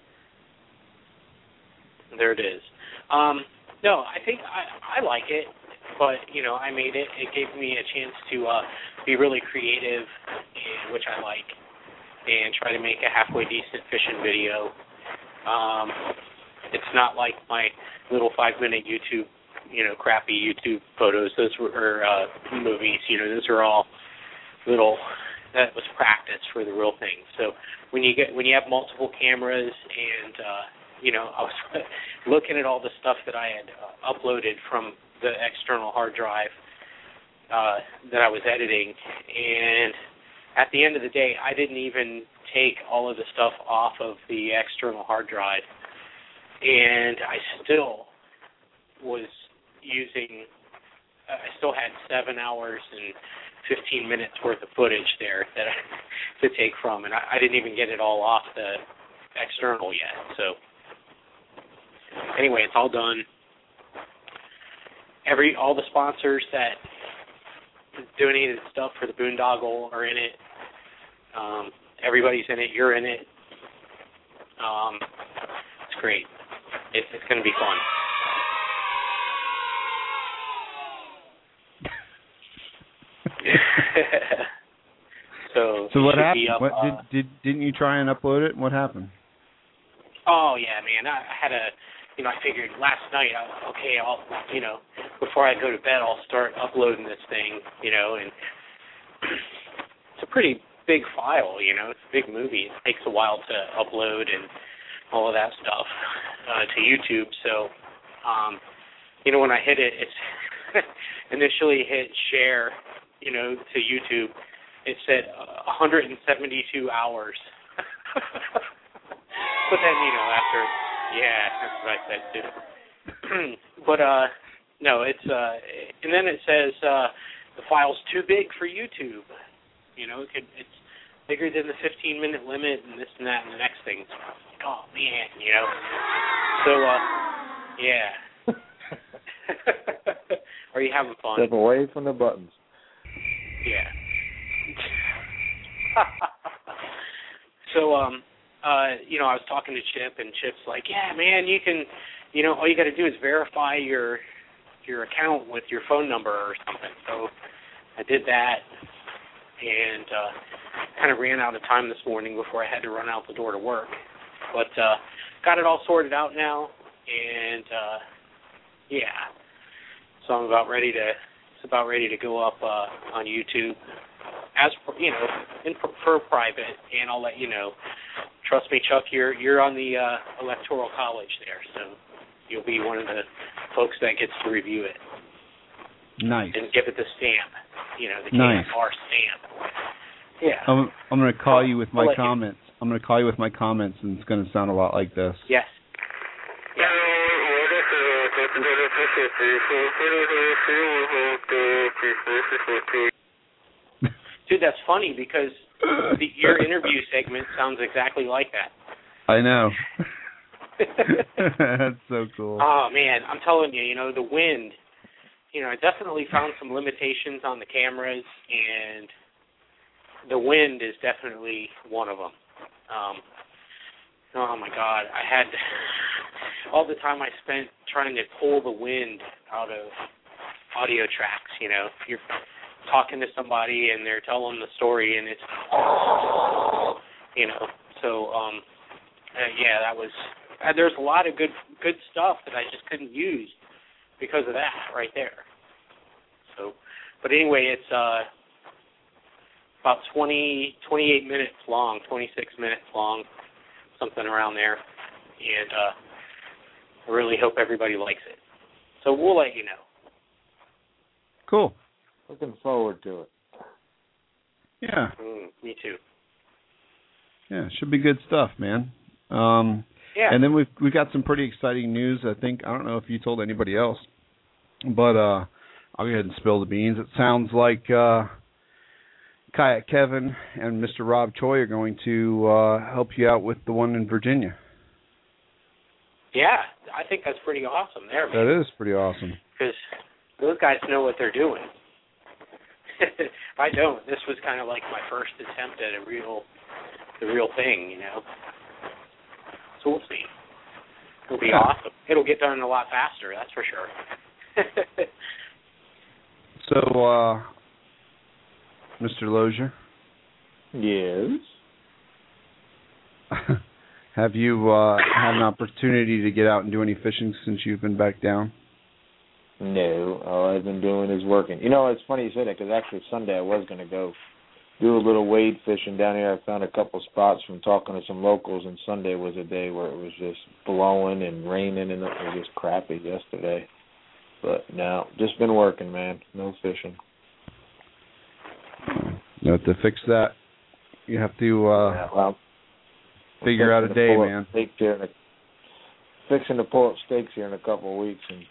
S1: There it is. Um, no, I think I, I like it. But, you know, I made it. It gave me a chance to uh, be really creative, and, which I like, and try to make a halfway decent fishing video. Um, it's not like my little five-minute YouTube, you know, crappy YouTube photos. Those were or, uh, movies. You know, those are all little. That was practice for the real thing. So when you get when you have multiple cameras, and uh, you know, I was looking at all the stuff that I had uh, uploaded from the external hard drive uh, that I was editing, and at the end of the day, I didn't even take all of the stuff off of the external hard drive, and I still was using, I still had seven hours and fifteen minutes worth of footage there that I, to take from, and I, I didn't even get it all off the external yet. So anyway, it's all done. Every all the sponsors that donated stuff for the boondoggle are in it. Um, everybody's in it. You're in it. Um, it's great. It, it's going to be fun. so
S2: so what happened?
S1: Up,
S2: what,
S1: uh,
S2: did, did didn't you try and upload it? What happened?
S1: Oh yeah, man. I, I had a. You know, I figured last night, I, okay, I'll, you know, before I go to bed, I'll start uploading this thing, you know, and it's a pretty big file, you know, it's a big movie. It takes a while to upload and all of that stuff uh, to YouTube. So, um, you know, when I hit it, it's initially hit share, you know, to YouTube. It said uh, one hundred seventy-two hours. But then, you know, after... Yeah, that's what I said too. But uh, no, it's uh, and then it says uh, the file's too big for YouTube. You know, it could, it's bigger than the fifteen minute limit and this and that and the next thing. So I was like, oh, man, you know. So, uh, yeah. Are you having fun?
S9: Step away from the buttons.
S1: Yeah. So, um, uh, you know, I was talking to Chip, and Chip's like, yeah, man, you can, you know, all you got to do is verify your your account with your phone number or something. So I did that, and uh, kind of ran out of time this morning before I had to run out the door to work. But uh, got it all sorted out now, and uh, yeah. So I'm about ready to. It's about ready to go up uh, on YouTube, as you know, in for private, and I'll let you know. Trust me, Chuck, you're you're on the uh, electoral college there, so you'll be one of the folks that gets to review it.
S2: Nice.
S1: And give it the stamp, you know, the
S2: nice.
S1: K F R stamp. Yeah.
S2: I'm I'm going to call you with my
S1: I'll
S2: comments. You. I'm going to call you with my comments, and it's going to sound a lot like this.
S1: Yes. Yeah. Dude, that's funny because the, your interview segment sounds exactly like that.
S2: I know. That's so cool.
S1: Oh, man, I'm telling you, you know, the wind, you know, I definitely found some limitations on the cameras, and the wind is definitely one of them. Um, oh, my God, I had all the time I spent trying to pull the wind out of audio tracks, you know. You're talking to somebody and they're telling the story and it's, you know, so, um, uh, yeah, that was, uh, there's a lot of good good stuff that I just couldn't use because of that right there. So, but anyway, it's uh, about twenty, twenty-eight minutes long, twenty-six minutes long, something around there, and uh, I really hope everybody likes it. So we'll let you know.
S2: Cool.
S9: Looking forward to it.
S2: Yeah.
S1: Mm, me too.
S2: Yeah, should be good stuff, man. Um,
S1: yeah.
S2: And then we've we've got some pretty exciting news. I think I don't know if you told anybody else, but uh, I'll go ahead and spill the beans. It sounds like uh, Kayak Kevin and Mister Rob Choi are going to uh, help you out with the one in Virginia.
S1: Yeah, I think that's pretty awesome there, man.
S2: That is pretty awesome.
S1: Because those guys know what they're doing. I don't. This was kind of like my first attempt at a real, the real thing, you know. So we'll see. It'll be yeah. awesome. It'll get done a lot faster, that's for sure.
S2: So, uh, Mister Lozier?
S9: Yes?
S2: Have you uh, had an opportunity to get out and do any fishing since you've been back down?
S9: No, all I've been doing is working. You know, it's funny you say that because actually Sunday I was going to go do a little wade fishing down here. I found a couple spots from talking to some locals, and Sunday was a day where it was just blowing and raining, and it was just crappy yesterday. But no, just been working, man. No fishing.
S2: You have to fix that. You have to uh,
S9: yeah, well,
S2: figure out a day, man.
S9: Here in a, fixing to pull up stakes here in a couple of weeks and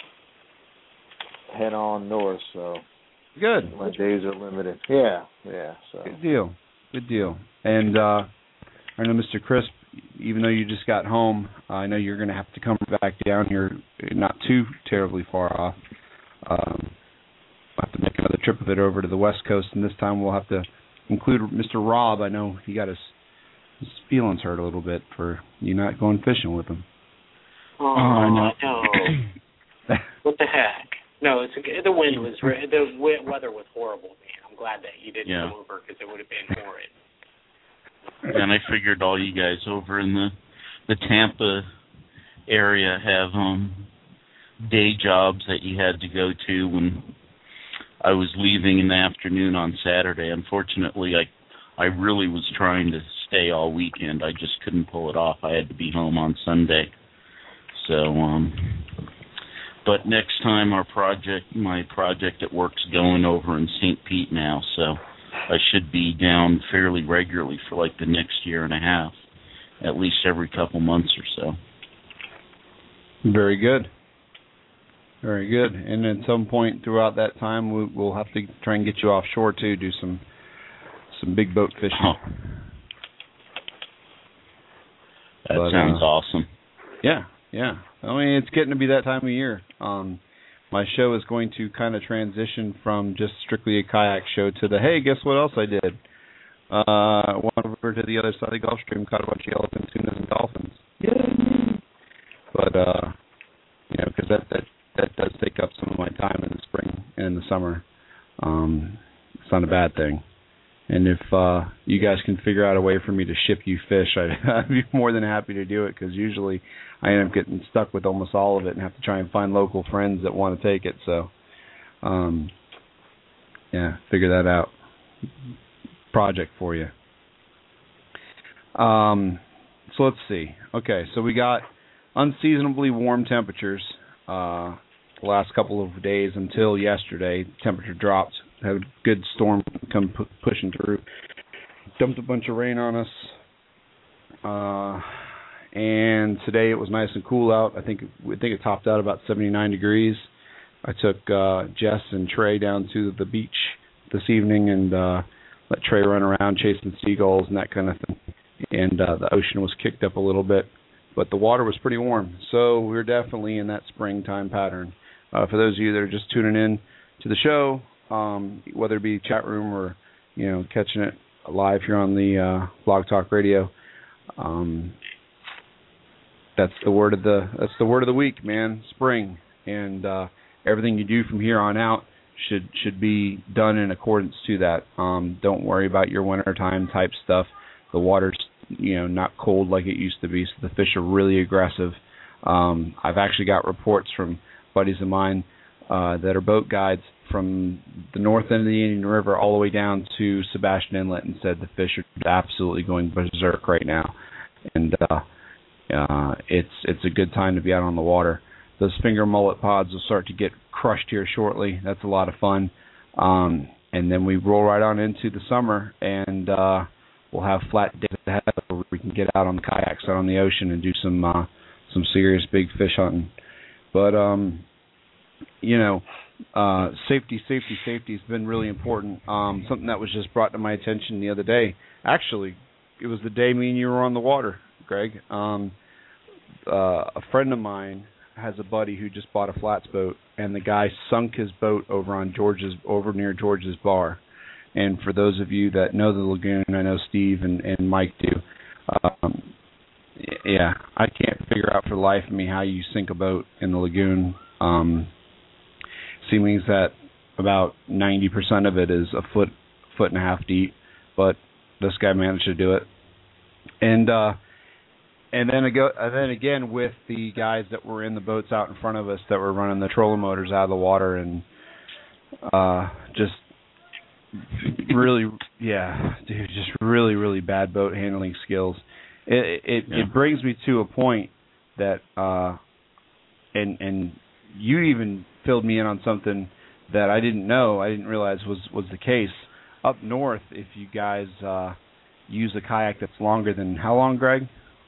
S9: head on north, so
S2: good.
S9: My days are limited. Yeah, yeah. So
S2: good deal, good deal. And uh, I know, Mister Crisp, even though you just got home, uh, I know you're going to have to come back down here, not too terribly far off. Um, we'll have to make another trip of it over to the West Coast, and this time we'll have to include Mister Rob. I know he got his, his feelings hurt a little bit for you not going fishing with him.
S1: Oh, oh no. no. What the heck? No, it's a, the wind was the weather was horrible, man. I'm glad that you didn't
S3: yeah.
S1: come over because it would have been horrid.
S3: And I figured all you guys over in the the Tampa area have um day jobs that you had to go to when I was leaving in the afternoon on Saturday. Unfortunately, I I really was trying to stay all weekend. I just couldn't pull it off. I had to be home on Sunday. So um But next time our project, my project at work's going over in Saint Pete now, so I should be down fairly regularly for like the next year and a half, at least every couple months or so.
S2: Very good. Very good. And at some point throughout that time, we, we'll have to try and get you offshore too, do some some big boat fishing.
S3: Oh. That
S2: but,
S3: sounds
S2: uh,
S3: awesome.
S2: Yeah, yeah. I mean, it's getting to be that time of year. Um, my show is going to kind of transition from just strictly a kayak show to the, hey, guess what else I did? Uh, I went over to the other side of the Gulf Stream, caught a bunch of yellowfin tunas and dolphins. Yay! But, uh, you know, because that, that, that does take up some of my time in the spring and in the summer. Um, it's not a bad thing. And if uh, you guys can figure out a way for me to ship you fish, I'd, I'd be more than happy to do it, because usually I end up getting stuck with almost all of it and have to try and find local friends that want to take it. So, um, yeah, figure that out. Project for you. Um, so let's see. Okay, so we got unseasonably warm temperatures uh, the last couple of days until yesterday. Temperature dropped. Had a good storm come pu- pushing through. Dumped a bunch of rain on us. Uh, and today it was nice and cool out. I think I think it topped out about seventy-nine degrees. I took uh, Jess and Trey down to the beach this evening and uh, let Trey run around chasing seagulls and that kind of thing. And uh, the ocean was kicked up a little bit, but the water was pretty warm. So we're definitely in that springtime pattern. Uh, for those of you that are just tuning in to the show, um, whether it be chat room or, you know, catching it live here on the uh, Blog Talk Radio, um, that's the word of the that's the word of the week, man. Spring, and uh, everything you do from here on out should should be done in accordance to that. Um, don't worry about your wintertime type stuff. The water's, you know, not cold like it used to be, so the fish are really aggressive. Um, I've actually got reports from buddies of mine uh, that are boat guides from the north end of the Indian River all the way down to Sebastian Inlet, and said the fish are absolutely going berserk right now, and uh, uh, it's it's a good time to be out on the water. Those finger mullet pods will start to get crushed here shortly. That's a lot of fun, um, and then we roll right on into the summer, and uh, we'll have flat days ahead where we can get out on the kayaks out on the ocean and do some uh, some serious big fish hunting. But um, you know, uh, safety, safety, safety has been really important. Um, something that was just brought to my attention the other day. Actually, it was the day me and you were on the water, Greg. Um, uh, a friend of mine has a buddy who just bought a flats boat, and the guy sunk his boat over on George's, over near George's Bar. And for those of you that know the lagoon, I know Steve and, and Mike do. Um, yeah, I can't figure out for the life of me how you sink a boat in the lagoon. Um, seeming that about ninety percent of it is a foot, foot and a half deep, but this guy managed to do it. And uh, and then ago, and then again with the guys that were in the boats out in front of us that were running the trolling motors out of the water, and uh, just really, yeah, dude, just really, really bad boat handling skills. It it, yeah. it brings me to a point that, uh, and and you even filled me in on something that I didn't know, I didn't realize was, was the case. Up north, if you guys uh, use a kayak that's longer than how long, Greg?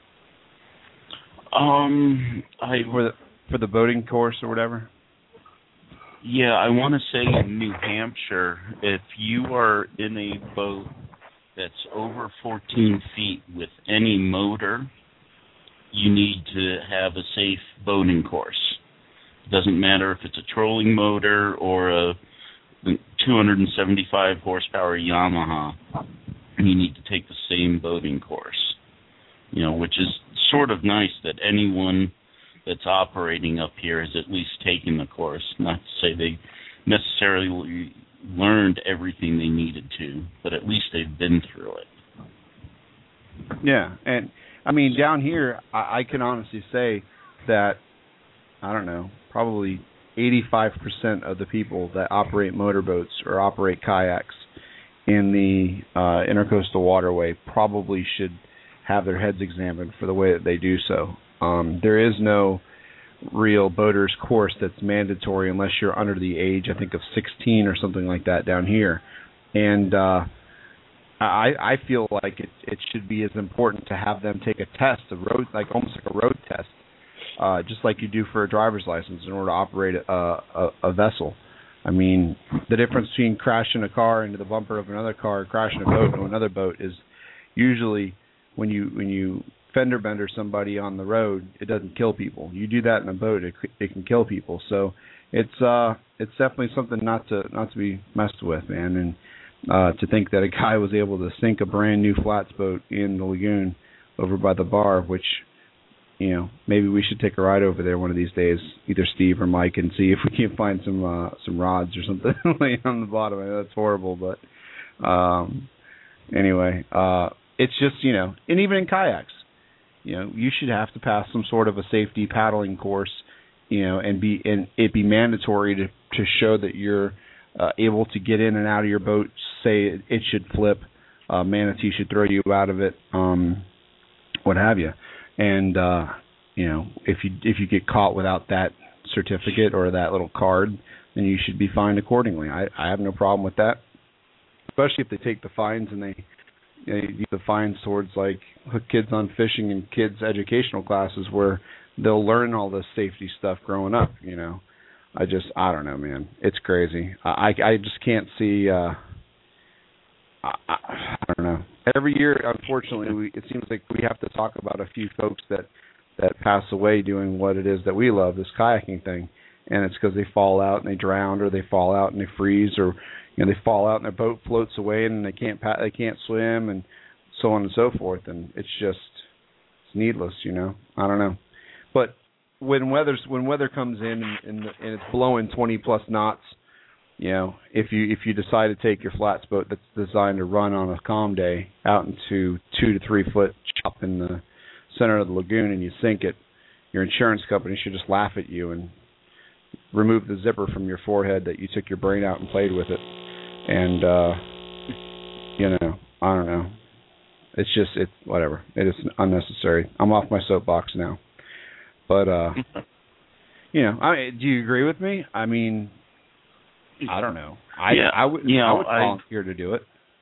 S3: Um, I
S2: for the for the boating course or whatever.
S3: Yeah, I want to say in New Hampshire, if you are in a boat that's over fourteen feet with any motor, you need to have a safe boating course. It doesn't matter if it's a trolling motor or a two hundred seventy-five horsepower Yamaha. You need to take the same boating course. You know, which is sort of nice that anyone that's operating up here has at least taken the course. Not to say they necessarily learned everything they needed to, but at least they've been through it.
S2: Yeah, and I mean, down here, I, I can honestly say that, I don't know, probably eighty-five percent of the people that operate motorboats or operate kayaks in the uh, intercoastal waterway probably should have their heads examined for the way that they do so. Um, there is no real boater's course that's mandatory unless you're under the age, I think, of sixteen or something like that down here. And uh, I, I feel like it, it should be as important to have them take a test, a road, like almost like a road test, uh, just like you do for a driver's license in order to operate a, a, a vessel. I mean, the difference between crashing a car into the bumper of another car, and crashing a boat into another boat is usually when you when you fender bender somebody on the road, it doesn't kill people. You do that in a boat, it it can kill people. So it's uh it's definitely something not to not to be messed with, man. And uh, to think that a guy was able to sink a brand new flats boat in the lagoon over by the bar, which, you know, maybe we should take a ride over there one of these days, either Steve or Mike, and see if we can find some uh, some rods or something laying on the bottom. I know that's horrible, but um, anyway, uh, it's just, you know, and even in kayaks, you know, you should have to pass some sort of a safety paddling course, you know, and be and it be mandatory to to show that you're uh, able to get in and out of your boat. Say it, it should flip, uh, manatee should throw you out of it, um, what have you. And uh, you know, if you if you get caught without that certificate or that little card, then you should be fined accordingly. I, I have no problem with that, especially if they take the fines and they, you know, use the fines towards like hook kids on fishing and kids educational classes where they'll learn all this safety stuff growing up. You know, I just I don't know, man. It's crazy. I I just can't see. Uh, I, I don't know. Every year, unfortunately, we, it seems like we have to talk about a few folks that, that pass away doing what it is that we love, this kayaking thing, and it's because they fall out and they drown, or they fall out and they freeze, or you know they fall out and their boat floats away and they can't they can't swim, and so on and so forth. And it's just it's needless, you know. I don't know, but when weather's when weather comes in and, and, and it's blowing twenty plus knots. You know, if you if you decide to take your flats boat that's designed to run on a calm day out into two to three foot chop in the center of the lagoon and you sink it, your insurance company should just laugh at you and remove the zipper from your forehead that you took your brain out and played with it. And uh, you know, I don't know. It's just it whatever. It is unnecessary. I'm off my soapbox now. But uh, you know, I do you agree with me? I mean. I don't know. I
S3: yeah,
S2: I would
S3: you know,
S2: I would volunteer
S3: I,
S2: to do it.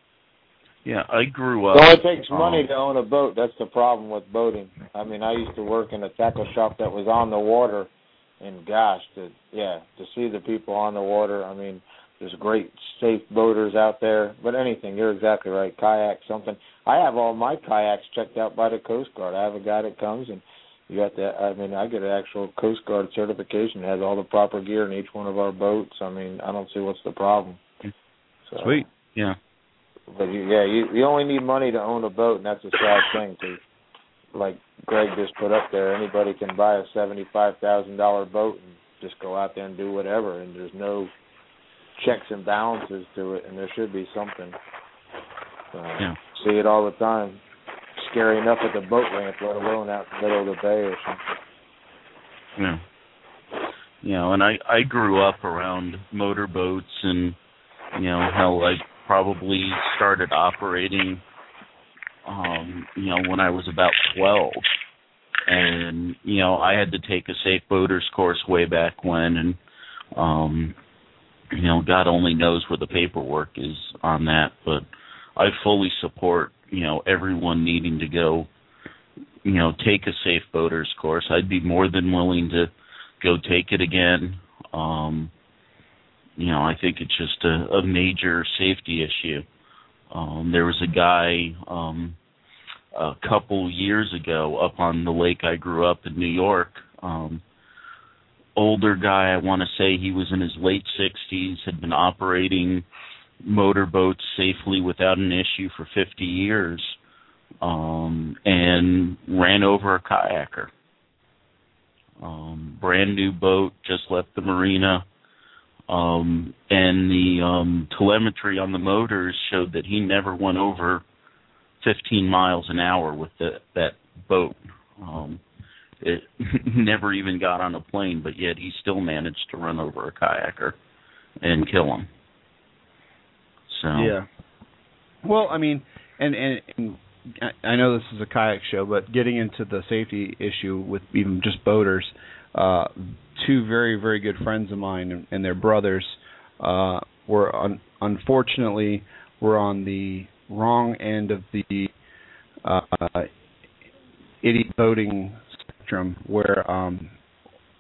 S3: Yeah, I grew up.
S9: It only takes
S3: um,
S9: money to own a boat. That's the problem with boating. I mean, I used to work in a tackle shop that was on the water, and gosh, to yeah, to see the people on the water. I mean, there's great safe boaters out there. But anything, you're exactly right. Kayak, something. I have all my kayaks checked out by the Coast Guard. I have a guy that comes and. You got that? I mean, I get an actual Coast Guard certification. It has all the proper gear in each one of our boats. I mean, I don't see what's the problem. So,
S2: Sweet,
S3: yeah.
S9: But you, yeah, you you only need money to own a boat, and that's a sad thing. Cause like Greg just put up there, anybody can buy a seventy-five thousand dollar boat and just go out there and do whatever, and there's no checks and balances to it, and there should be something. So,
S3: yeah.
S9: See it all the time. Scary enough at the boat ramp, let alone out in the middle of the bay or something.
S3: Yeah. You know, and I, I grew up around motorboats, and, you know, hell, I probably started operating, um, you know, when I was about twelve. And, you know, I had to take a safe boaters course way back when, and, um, you know, God only knows where the paperwork is on that, but I fully support you know, everyone needing to go, you know, take a safe boaters course. I'd be more than willing to go take it again. Um, you know, I think it's just a, a major safety issue. Um, there was a guy um, a couple years ago up on the lake I grew up in New York, um, older guy, I want to say he was in his late sixties, had been operating motorboats safely without an issue for fifty years, um, and ran over a kayaker. Um, brand new boat, just left the marina, um, and the um, telemetry on the motors showed that he never went over fifteen miles an hour with the, that boat. Um, it never even got on a plane, but yet he still managed to run over a kayaker and kill him. So.
S2: Yeah. Well, I mean, and, and, and I know this is a kayak show, but getting into the safety issue with even just boaters, uh, two very, very good friends of mine and, and their brothers uh, were un- unfortunately were on the wrong end of the uh, idiot boating spectrum, where um,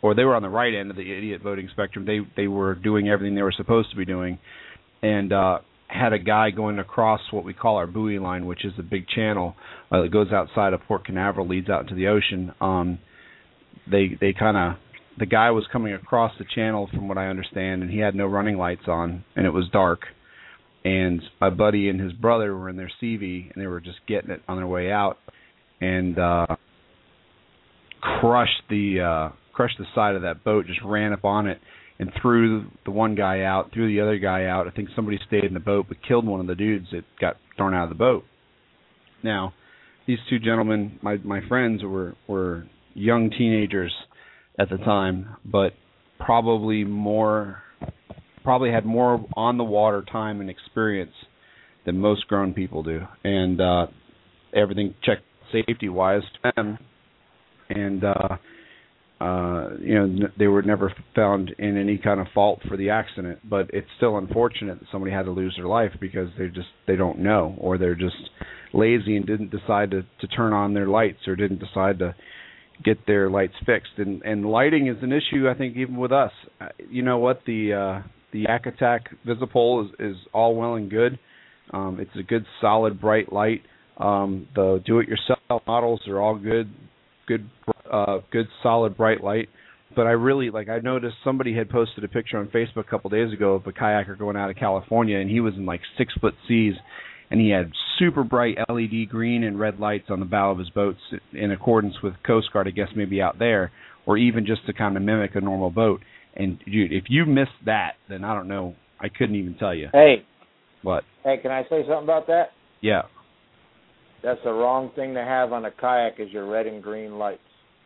S2: or they were on the right end of the idiot voting spectrum. They they were doing everything they were supposed to be doing, and uh, had a guy going across what we call our buoy line, which is a big channel uh, that goes outside of Port Canaveral, leads out into the ocean. Um, they they kind of the guy was coming across the channel, from what I understand, and he had no running lights on, and it was dark. And my buddy and his brother were in their C V, and they were just getting it on their way out, and uh, crushed the uh, crushed the side of that boat. Just ran up on it and threw the one guy out, threw the other guy out. I think somebody stayed in the boat, but killed one of the dudes that got thrown out of the boat. Now, these two gentlemen, my my friends, were were young teenagers at the time, but probably more. Probably had more on the water time and experience than most grown people do, and uh, everything checked safety wise to them, and uh, uh, you know they were never found in any kind of fault for the accident. But it's still unfortunate that somebody had to lose their life because they just they don't know, or they're just lazy and didn't decide to, to turn on their lights, or didn't decide to get their lights fixed. And, and lighting is an issue, I think, even with us. You know what, the uh, The Yak Attack Visipole is, is all well and good. Um, it's a good, solid, bright light. Um, the do-it-yourself models are all good, good, uh, good, solid, bright light. But I really, like, I noticed somebody had posted a picture on Facebook a couple days ago of a kayaker going out of California, and he was in, like, six-foot seas, and he had super bright L E D green and red lights on the bow of his boats in accordance with Coast Guard, I guess, maybe out there, or even just to kind of mimic a normal boat. And, dude, if you missed that, then I don't know. I couldn't even tell you.
S9: Hey.
S2: What?
S9: Hey, can I say something about that?
S2: Yeah.
S9: That's the wrong thing to have on a kayak is your red and green lights.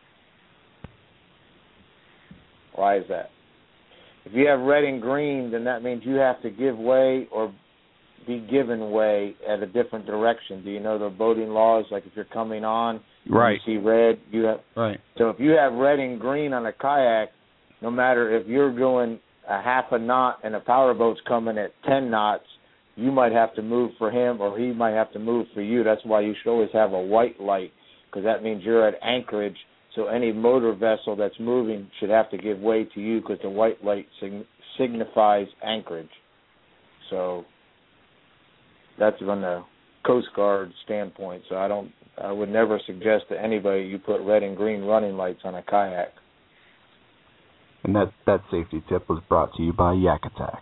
S9: Why is that? If you have red and green, then that means you have to give way or be given way at a different direction. Do you know the boating laws? Like if you're coming on,
S2: right.
S9: you see red. You have,
S2: right.
S9: So if you have red and green on a kayak, no matter if you're going a half a knot and a powerboat's coming at ten knots, you might have to move for him or he might have to move for you. That's why you should always have a white light, because that means you're at anchorage. So any motor vessel that's moving should have to give way to you, because the white light sig- signifies anchorage. So that's from the Coast Guard standpoint. So I don't, I would never suggest to anybody you put red and green running lights on a kayak.
S2: And that, that safety tip was brought to you by Yak Attack.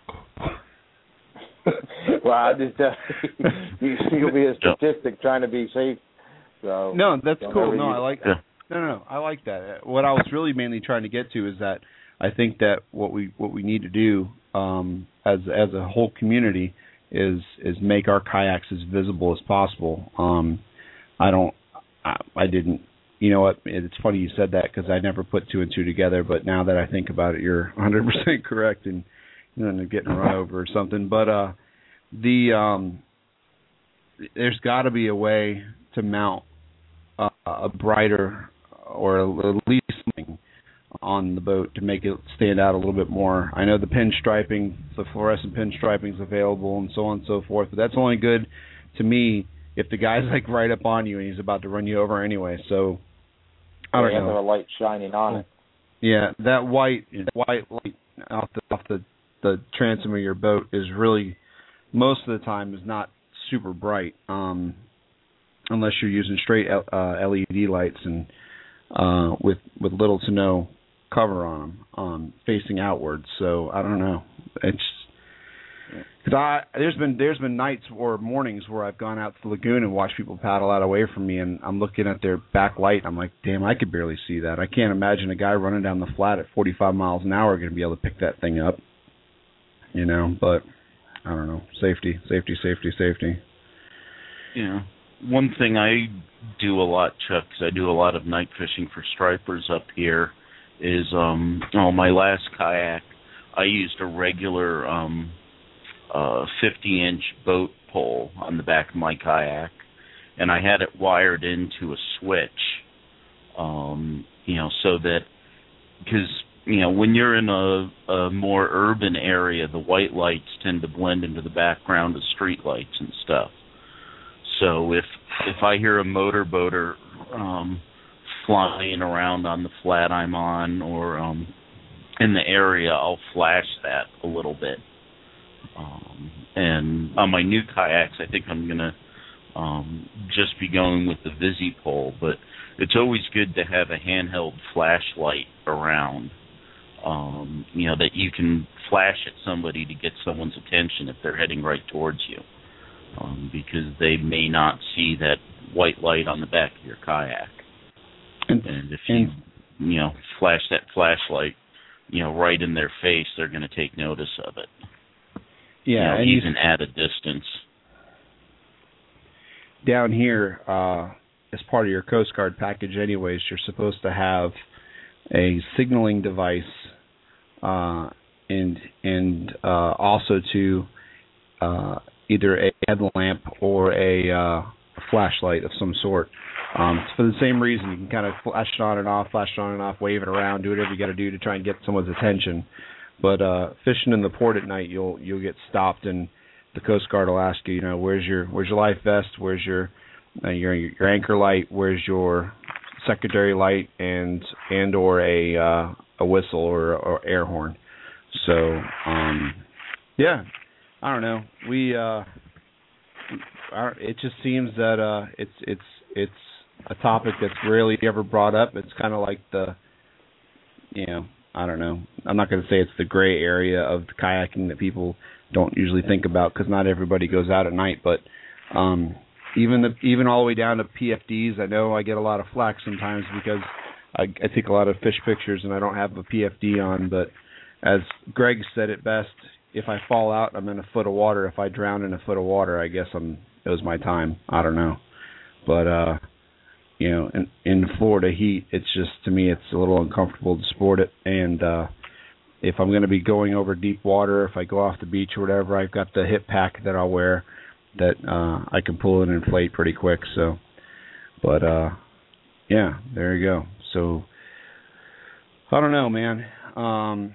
S9: Well, I just uh, you, you'll be a statistic trying to be safe. So
S2: no, that's cool. No,
S9: you,
S2: I like that. No, no, no, I like that. What I was really mainly trying to get to is that I think that what we what we need to do um, as as a whole community is is make our kayaks as visible as possible. Um, I don't, I, I didn't. You know what? It's funny you said that, because I never put two and two together. But now that I think about it, you're one hundred percent correct, and you know, getting run over or something. But uh, the um, there's got to be a way to mount uh, a brighter or at least something on the boat to make it stand out a little bit more. I know the pinstriping, the fluorescent pinstriping is available, and so on and so forth. But that's only good to me if the guy's like right up on you and he's about to run you over anyway. So I don't
S9: yeah,
S2: know.
S9: Have a light shining on it.
S2: Yeah, that white white light off the off the the transom of your boat is really, most of the time, is not super bright, um, unless you're using straight uh, L E D lights and uh, with with little to no cover on them, um, facing outwards. So I don't know. It's because I there's been there's been nights or mornings where I've gone out to the lagoon and watched people paddle out away from me, and I'm looking at their back light. I'm like, damn, I could barely see that. I can't imagine a guy running down the flat at forty-five miles an hour going to be able to pick that thing up. You know, but I don't know. Safety, safety, safety, safety.
S3: Yeah. One thing I do a lot, Chuck, because I do a lot of night fishing for stripers up here, is um, oh, my last kayak, I used a regular um, uh, fifty-inch boat pole on the back of my kayak, and I had it wired into a switch, um, you know, so that, because, you know, when you're in a, a more urban area, the white lights tend to blend into the background of street lights and stuff. So if if I hear a motorboater um, flying around on the flat I'm on or um, in the area, I'll flash that a little bit. Um, and on my new kayaks, I think I'm going to um, just be going with the VisiPole, but it's always good to have a handheld flashlight around, um, you know, that you can flash at somebody to get someone's attention if they're heading right towards you, um, because they may not see that white light on the back of your kayak. And, and if you, you know, flash that flashlight, you know, right in their face, they're going to take notice of it.
S2: Yeah,
S3: you know,
S2: and
S3: even
S2: you,
S3: at a distance.
S2: Down here, uh, as part of your Coast Guard package anyways, you're supposed to have a signaling device uh, and and uh, also to uh, either a headlamp or a, uh, a flashlight of some sort. Um, for the same reason, you can kind of flash it on and off, flash it on and off, wave it around, do whatever you got to do to try and get someone's attention. But uh, fishing in the port at night, you'll you'll get stopped, and the Coast Guard will ask you, you know, where's your where's your life vest, where's your uh, your your anchor light, where's your secondary light, and and or a uh, a whistle or, or air horn. So um, yeah, I don't know. We uh, our, it just seems that uh, it's it's it's a topic that's rarely ever brought up. It's kind of like the, you know, I don't know. I'm not going to say it's the gray area of the kayaking that people don't usually think about because not everybody goes out at night. But um, even the even all the way down to P F Ds, I know I get a lot of flack sometimes because I, I take a lot of fish pictures and I don't have a P F D on. But as Greg said it best, if I fall out, I'm in a foot of water. If I drown in a foot of water, I guess I'm it was my time. I don't know. But uh, you know, in, in the Florida heat, it's just, to me, it's a little uncomfortable to sport it. And uh, if I'm going to be going over deep water, if I go off the beach or whatever, I've got the hip pack that I'll wear that uh, I can pull and inflate pretty quick. So, but uh, yeah, there you go. So, I don't know, man. Um,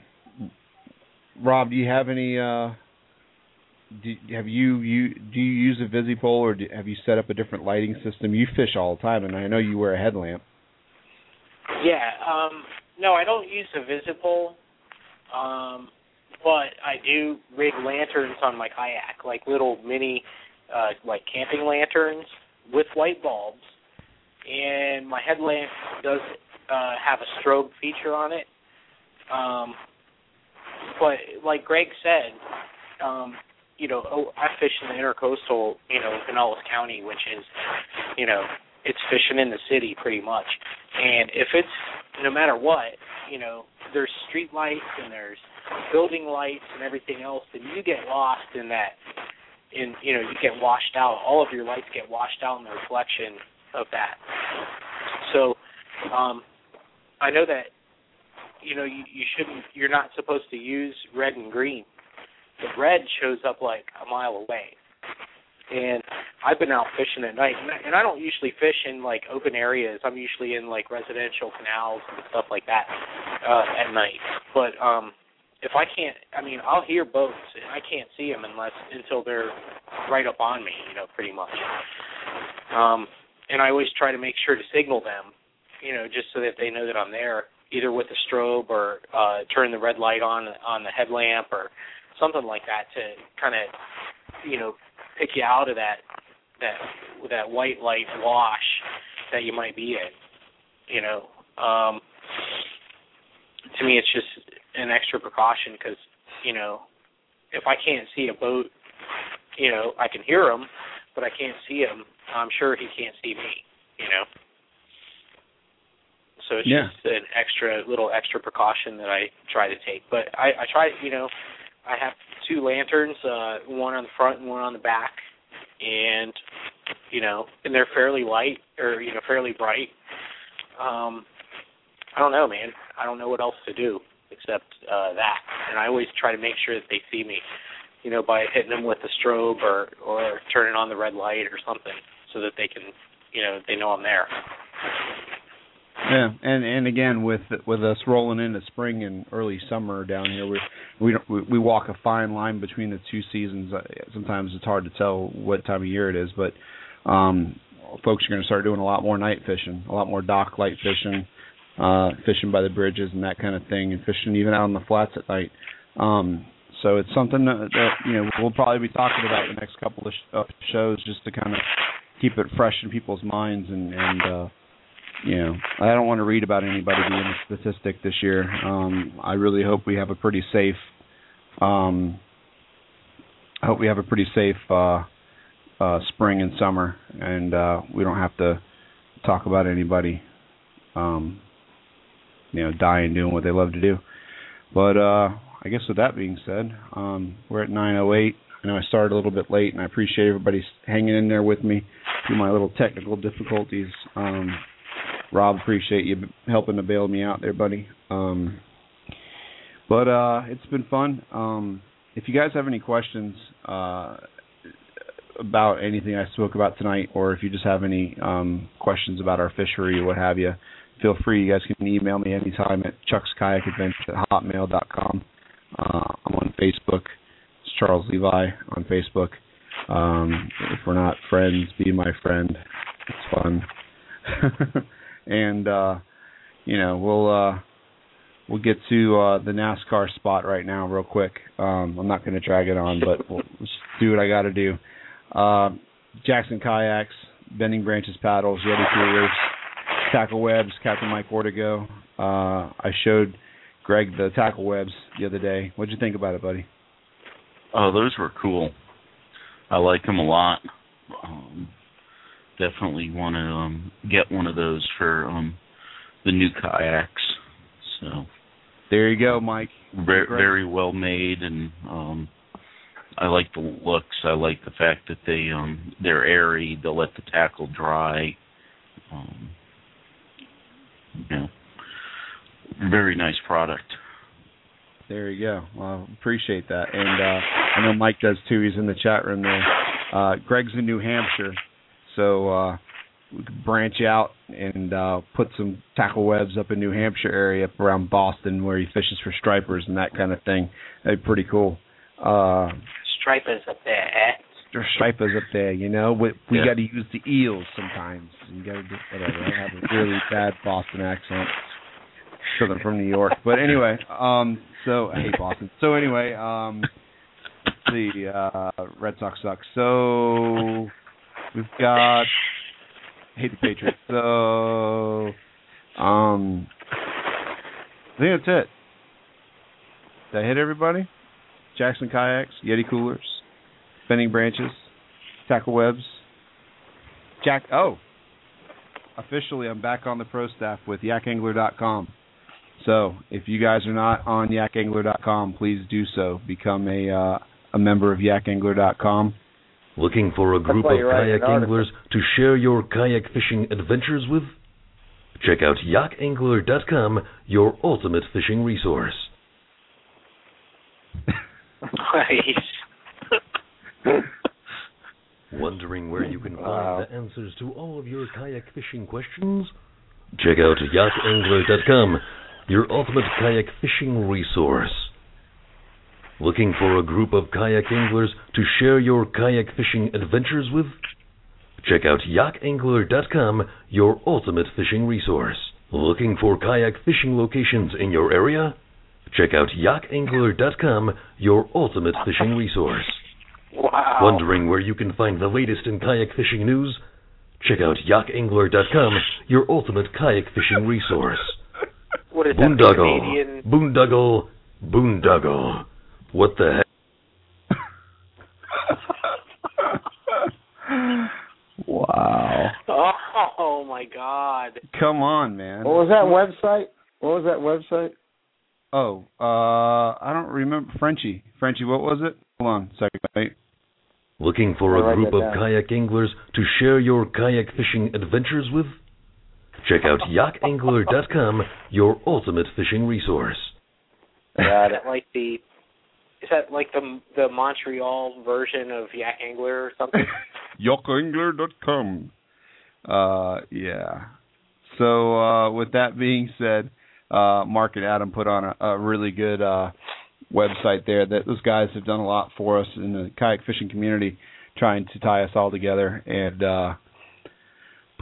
S2: Rob, do you have any? Uh, do, have you you do you use a VisiPole or do, have you set up a different lighting system? You fish all the time, and I know you wear a headlamp.
S1: Yeah. Um, no, I don't use a VisiPole, um, but I do rig lanterns on my kayak, like little mini, uh, like camping lanterns with white bulbs, and my headlamp does uh, have a strobe feature on it. Um, but like Greg said, um, you know, oh, I fish in the intercoastal, you know, Pinellas County, which is, you know, it's fishing in the city pretty much. And if it's, no matter what, you know, there's street lights and there's building lights and everything else, and you get lost in that, in, you know, you get washed out. All of your lights get washed out in the reflection of that. So, um, I know that, you know, you, you shouldn't, you're not supposed to use red and green. But red shows up like a mile away. And I've been out fishing at night, and I, and I don't usually fish in, like, open areas. I'm usually in, like, residential canals and stuff like that uh, at night. But um, if I can't, I mean, I'll hear boats, and I can't see them unless, until they're right up on me, you know, pretty much. Um, and I always try to make sure to signal them, you know, just so that they know that I'm there, either with the strobe or uh, turn the red light on on the headlamp or something like that to kind of, you know, pick you out of that that that white light wash that you might be in. You know, um, to me, it's just an extra precaution because, you know, if I can't see a boat, you know, I can hear him, but I can't see him. I'm sure he can't see me. You know. So it's
S2: yeah.
S1: just an extra little extra precaution that I try to take. But I, I try, you know, I have two lanterns, uh, one on the front and one on the back, and you know, and they're fairly light or you know fairly bright. Um, I don't know, man. I don't know what else to do except uh, that, and I always try to make sure that they see me, you know, by hitting them with the strobe or or turning on the red light or something, so that they can, you know, they know I'm there.
S2: Yeah, and and again with with us rolling into spring and early summer down here, we we don't, we, we walk a fine line between the two seasons. Sometimes it's hard to tell what time of year it is, but um, folks are going to start doing a lot more night fishing, a lot more dock light fishing, uh, fishing by the bridges and that kind of thing, and fishing even out on the flats at night. Um, so it's something that, that you know we'll probably be talking about the next couple of sh- uh, shows, just to kind of keep it fresh in people's minds. And, and uh, you know, I don't want to read about anybody being a statistic this year. Um, I really hope we have a pretty safe. Um, I hope we have a pretty safe uh, uh, spring and summer, and uh, we don't have to talk about anybody, um, you know, dying doing what they love to do. But uh, I guess with that being said, um, we're at nine oh eight. I know I started a little bit late, and I appreciate everybody hanging in there with me through my little technical difficulties. Um, Rob, appreciate you helping to bail me out there, buddy. Um, but uh, it's been fun. Um, if you guys have any questions uh, about anything I spoke about tonight, or if you just have any um, questions about our fishery or what have you, feel free. You guys can email me anytime at chucks kayak adventures at hotmail dot com. Uh, I'm on Facebook. It's Charles Levi on Facebook. Um, if we're not friends, be my friend. It's fun. and, uh, you know, we'll uh, we'll get to uh, the NASCAR spot right now real quick. Um, I'm not going to drag it on, but we'll just do what I got to do. Uh, Jackson Kayaks, Bending Branches Paddles, Yeti Coolers, Tackle Webs, Captain Mike Ortego. Uh, I showed Greg the tackle webs the other day. What'd you think about it, buddy?
S3: Oh, those were cool. I like them a lot. Um, definitely want to um, get one of those for um, the new kayaks. So
S2: there you go, Mike.
S3: Very, very well made, and um, I like the looks. I like the fact that they um, they're airy. They'll let the tackle dry. Um, you know, very nice product.
S2: There you go. Well, appreciate that. And uh, I know Mike does too. He's in the chat room there. Uh, Greg's in New Hampshire, so uh, we could branch out and uh, put some tackle webs up in New Hampshire area, up around Boston, where he fishes for stripers and that kind of thing. That'd be pretty cool. Uh,
S1: Stripers up there, eh?
S2: There's stripers up there, you know. We, we
S3: yeah.
S2: got to use the eels sometimes. You got to do whatever. I have a really bad Boston accent. Something from New York, but anyway. Um, so I hate Boston. So anyway, um, let's see. Uh, Red Sox suck. So we've got. I hate the Patriots. So um, I think that's it. Did I hit everybody? Jackson Kayaks, Yeti Coolers, Bending Branches, Tackle Webs, Jack. Oh, officially, I'm back on the pro staff with yak angler dot com. So if you guys are not on yak angler dot com, please do so. Become a uh, a member of yak angler dot com.
S10: Looking for a group of kayak anglers to share your kayak fishing adventures with? Check out yak angler dot com, your ultimate fishing resource. Wondering where you can find wow. the answers to all of your kayak fishing questions? Check out yak angler dot com, your ultimate kayak fishing resource. Looking for a group of kayak anglers to share your kayak fishing adventures with? Check out yak angler dot com, your ultimate fishing resource. Looking for kayak fishing locations in your area? Check out yak angler dot com, your ultimate fishing resource.
S1: Wow.
S10: Wondering where you can find the latest in kayak fishing news? Check out yak angler dot com, your ultimate kayak fishing resource.
S1: What is
S10: Boondoggle,
S1: that, Canadian?
S10: Boondoggle, Boondoggle. What the heck?
S2: Wow.
S1: Oh, my God.
S2: Come on, man.
S9: What was that website? What was that website?
S2: Oh, uh, I don't remember. Frenchie. Frenchie, what was it? Hold on a second, mate.
S10: Looking for a group of kayak anglers to share your kayak fishing adventures with? Check out yak angler dot com, your ultimate fishing resource.
S1: Got it. Like the, is that like the the Montreal version of Yak Angler or something?
S2: yak angler dot com. Uh, yeah. So uh, with that being said, uh, Mark and Adam put on a, a really good uh, website there. That those guys have done a lot for us in the kayak fishing community, trying to tie us all together. And uh,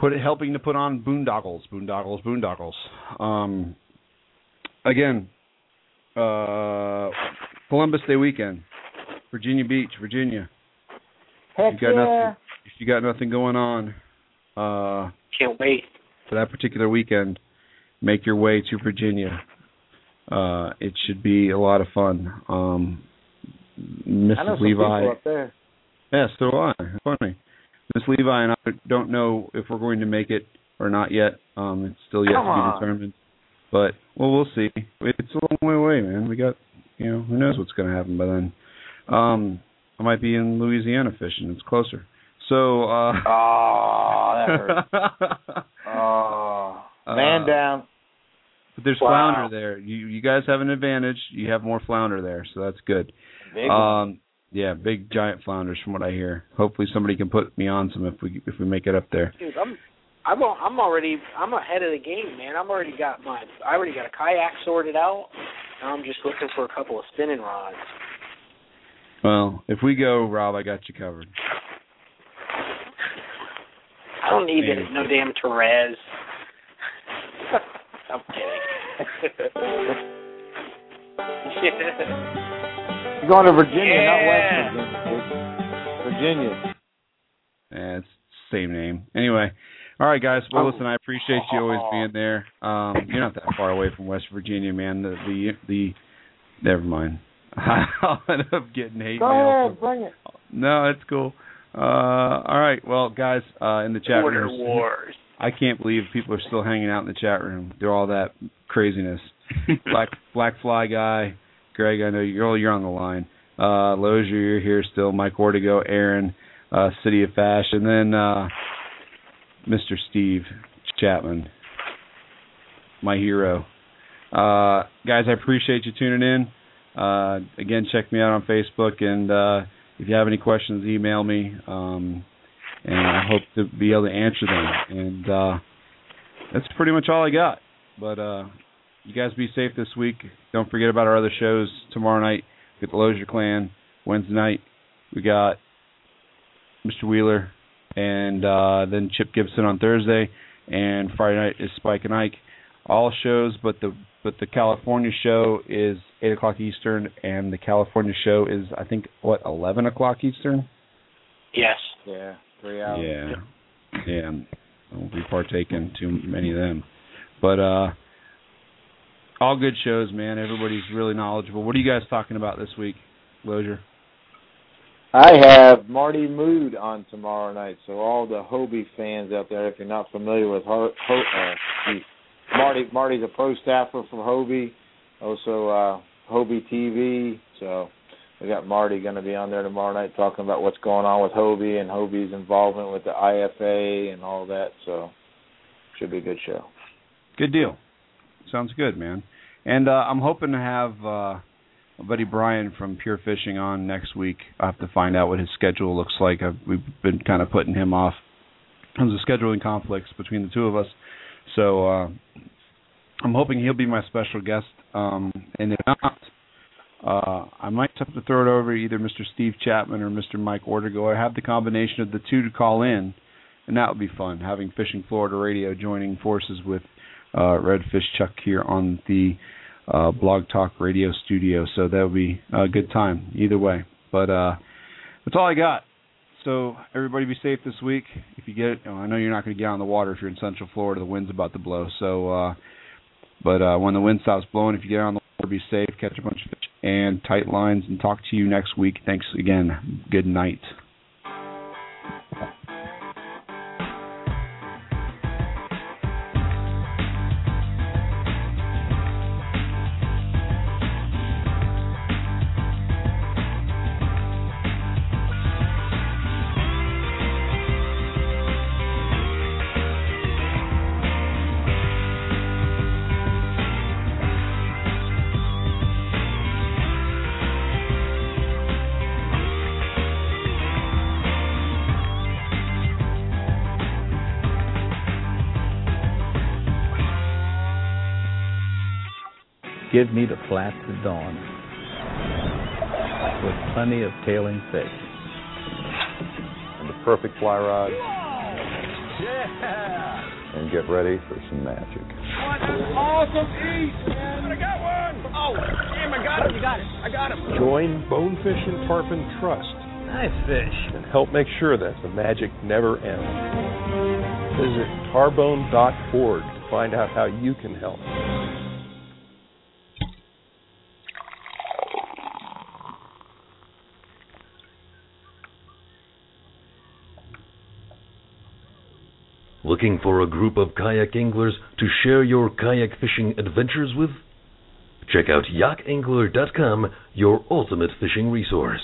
S2: put it, helping to put on boondoggles, boondoggles, boondoggles. Um, again, uh, Columbus Day weekend, Virginia Beach, Virginia.
S9: Heck
S2: if you got
S9: yeah.
S2: nothing, if you got nothing going on, uh,
S1: can't wait
S2: for that particular weekend. Make your way to Virginia. Uh, it should be a lot of fun. Um, Missus
S9: I know some
S2: Levi.
S9: people up there.
S2: Yes, so do I. Funny. Miss Levi and I don't know if we're going to make it or not yet. Um, it's still yet
S9: Come
S2: to be
S9: on.
S2: determined. But, well, we'll see. It's a long way away, man. We got, you know, who knows what's going to happen by then. Um, I might be in Louisiana fishing. It's closer. So, uh...
S9: Oh, that hurts. Oh, man
S2: uh,
S9: down.
S2: But there's
S9: Wow.
S2: flounder there. You you guys have an advantage. You have more flounder there, so that's good.
S9: Big
S2: um, yeah, big giant flounders from what I hear. Hopefully somebody can put me on some if we if we make it up there.
S1: Dude, I'm I'm al- I'm already I'm ahead of the game, man. I'm already got my I already got a kayak sorted out. Now I'm just looking for a couple of spinning rods.
S2: Well, if we go, Rob, I got you covered.
S1: I don't need
S2: Maybe.
S1: it, no damn Therese. I'm kidding.
S9: You're going to Virginia,
S1: Yeah.
S9: not West Virginia. Virginia.
S2: Yeah, it's the same name. Anyway, all right, guys. Well,
S9: Oh.
S2: listen, I appreciate you always being there. Um, you're not that far away from West Virginia, man. The the, the never mind. I'll end up getting hate
S9: Go
S2: mail.
S9: ahead, bring it.
S2: No, it's cool. Uh, all right, well, guys, uh, in the chat
S1: Border
S2: room,
S1: Wars.
S2: I can't believe people are still hanging out in the chat room through all that craziness. Black Black Fly guy, Greg, I know you're you're on the line. Uh, Lozier, you're here still. Mike Ortego, Aaron, uh, City of Fash, and then uh, Mister Steve Chapman, my hero. Uh, guys, I appreciate you tuning in. Uh, again, check me out on Facebook, and uh, if you have any questions, email me, um, and I hope to be able to answer them. And uh, that's pretty much all I got. But uh, you guys be safe this week. Don't forget about our other shows tomorrow night. We got the Lozier Clan. Wednesday night, we got Mister Wheeler, and uh, then Chip Gibson on Thursday. And Friday night is Spike and Ike. All shows, but the but the California show is eight o'clock Eastern, and the California show is, I think, what, eleven o'clock Eastern?
S1: Yes.
S9: Yeah, three hours.
S2: Yeah, yeah. I won't be partaking too many of them, but uh, all good shows, man. Everybody's really knowledgeable. What are you guys talking about this week, Lozier?
S9: I have Marty Mood on tomorrow night, so all the Hobie fans out there, if you're not familiar with Ho- Ho- uh, geez, Marty, Marty's a pro staffer from Hobie, also uh, Hobie T V, so we got Marty going to be on there tomorrow night talking about what's going on with Hobie and Hobie's involvement with the I F A and all that, so should be a good show.
S2: Good deal. Sounds good, man. And uh, I'm hoping to have uh, my buddy Brian from Pure Fishing on next week. I have to find out what his schedule looks like. I've, we've been kind of putting him off. There's a scheduling conflicts between the two of us. So uh, I'm hoping he'll be my special guest. Um, and if not, uh, I might have to throw it over to either Mister Steve Chapman or Mister Mike Ortego. I have the combination of the two to call in, and that would be fun, having Fishing Florida Radio joining forces with uh, Redfish Chuck here on the uh, Blog Talk Radio studio. So that would be a good time either way. But uh, that's all I got. So everybody be safe this week. If you get it, I know you're not going to get on the water if you're in Central Florida. The wind's about to blow. So, uh, but uh, when the wind stops blowing, if you get on the water, be safe, catch a bunch of fish and tight lines, and talk to you next week. Thanks again. Good night.
S4: Give me the flats at dawn, with plenty of tailing fish.
S5: And the perfect fly rod.
S6: Yeah!
S5: get ready for some magic.
S6: Awesome eat, man. I got one. Oh, damn, I got him. You got it. I got him.
S7: Join Bonefish and Tarpon Trust.
S11: Nice fish.
S7: And help make sure that the magic never ends. Visit tarbone dot org to find out how you can help.
S10: Looking for a group of kayak anglers to share your kayak fishing adventures with? Check out yak angler dot com, your ultimate fishing resource.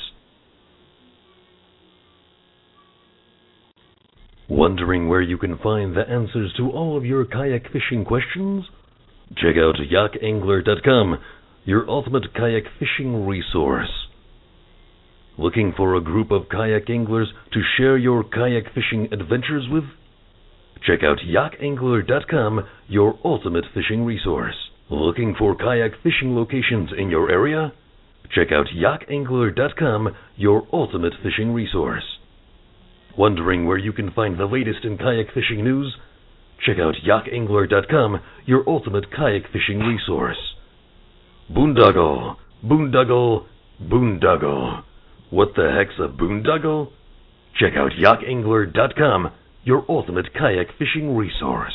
S10: Wondering where you can find the answers to all of your kayak fishing questions? Check out yak angler dot com, your ultimate kayak fishing resource. Looking for a group of kayak anglers to share your kayak fishing adventures with? Check out yak angler dot com, your ultimate fishing resource. Looking for kayak fishing locations in your area? Check out yak angler dot com, your ultimate fishing resource. Wondering where you can find the latest in kayak fishing news? Check out yak angler dot com, your ultimate kayak fishing resource. Boondoggle, boondoggle, boondoggle. What the heck's a boondoggle? Check out yak angler dot com, your ultimate kayak fishing resource.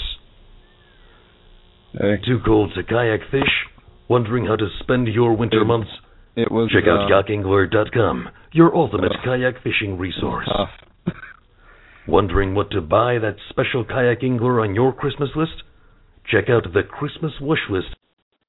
S2: Hey.
S10: Too cold to kayak fish? Wondering how to spend your winter
S2: it,
S10: months?
S2: It was,
S10: Check out
S2: uh,
S10: yak angler dot com, your ultimate
S2: uh,
S10: kayak fishing resource.
S2: Uh,
S10: Wondering what to buy that special kayak angler on your Christmas list? Check out the Christmas wish list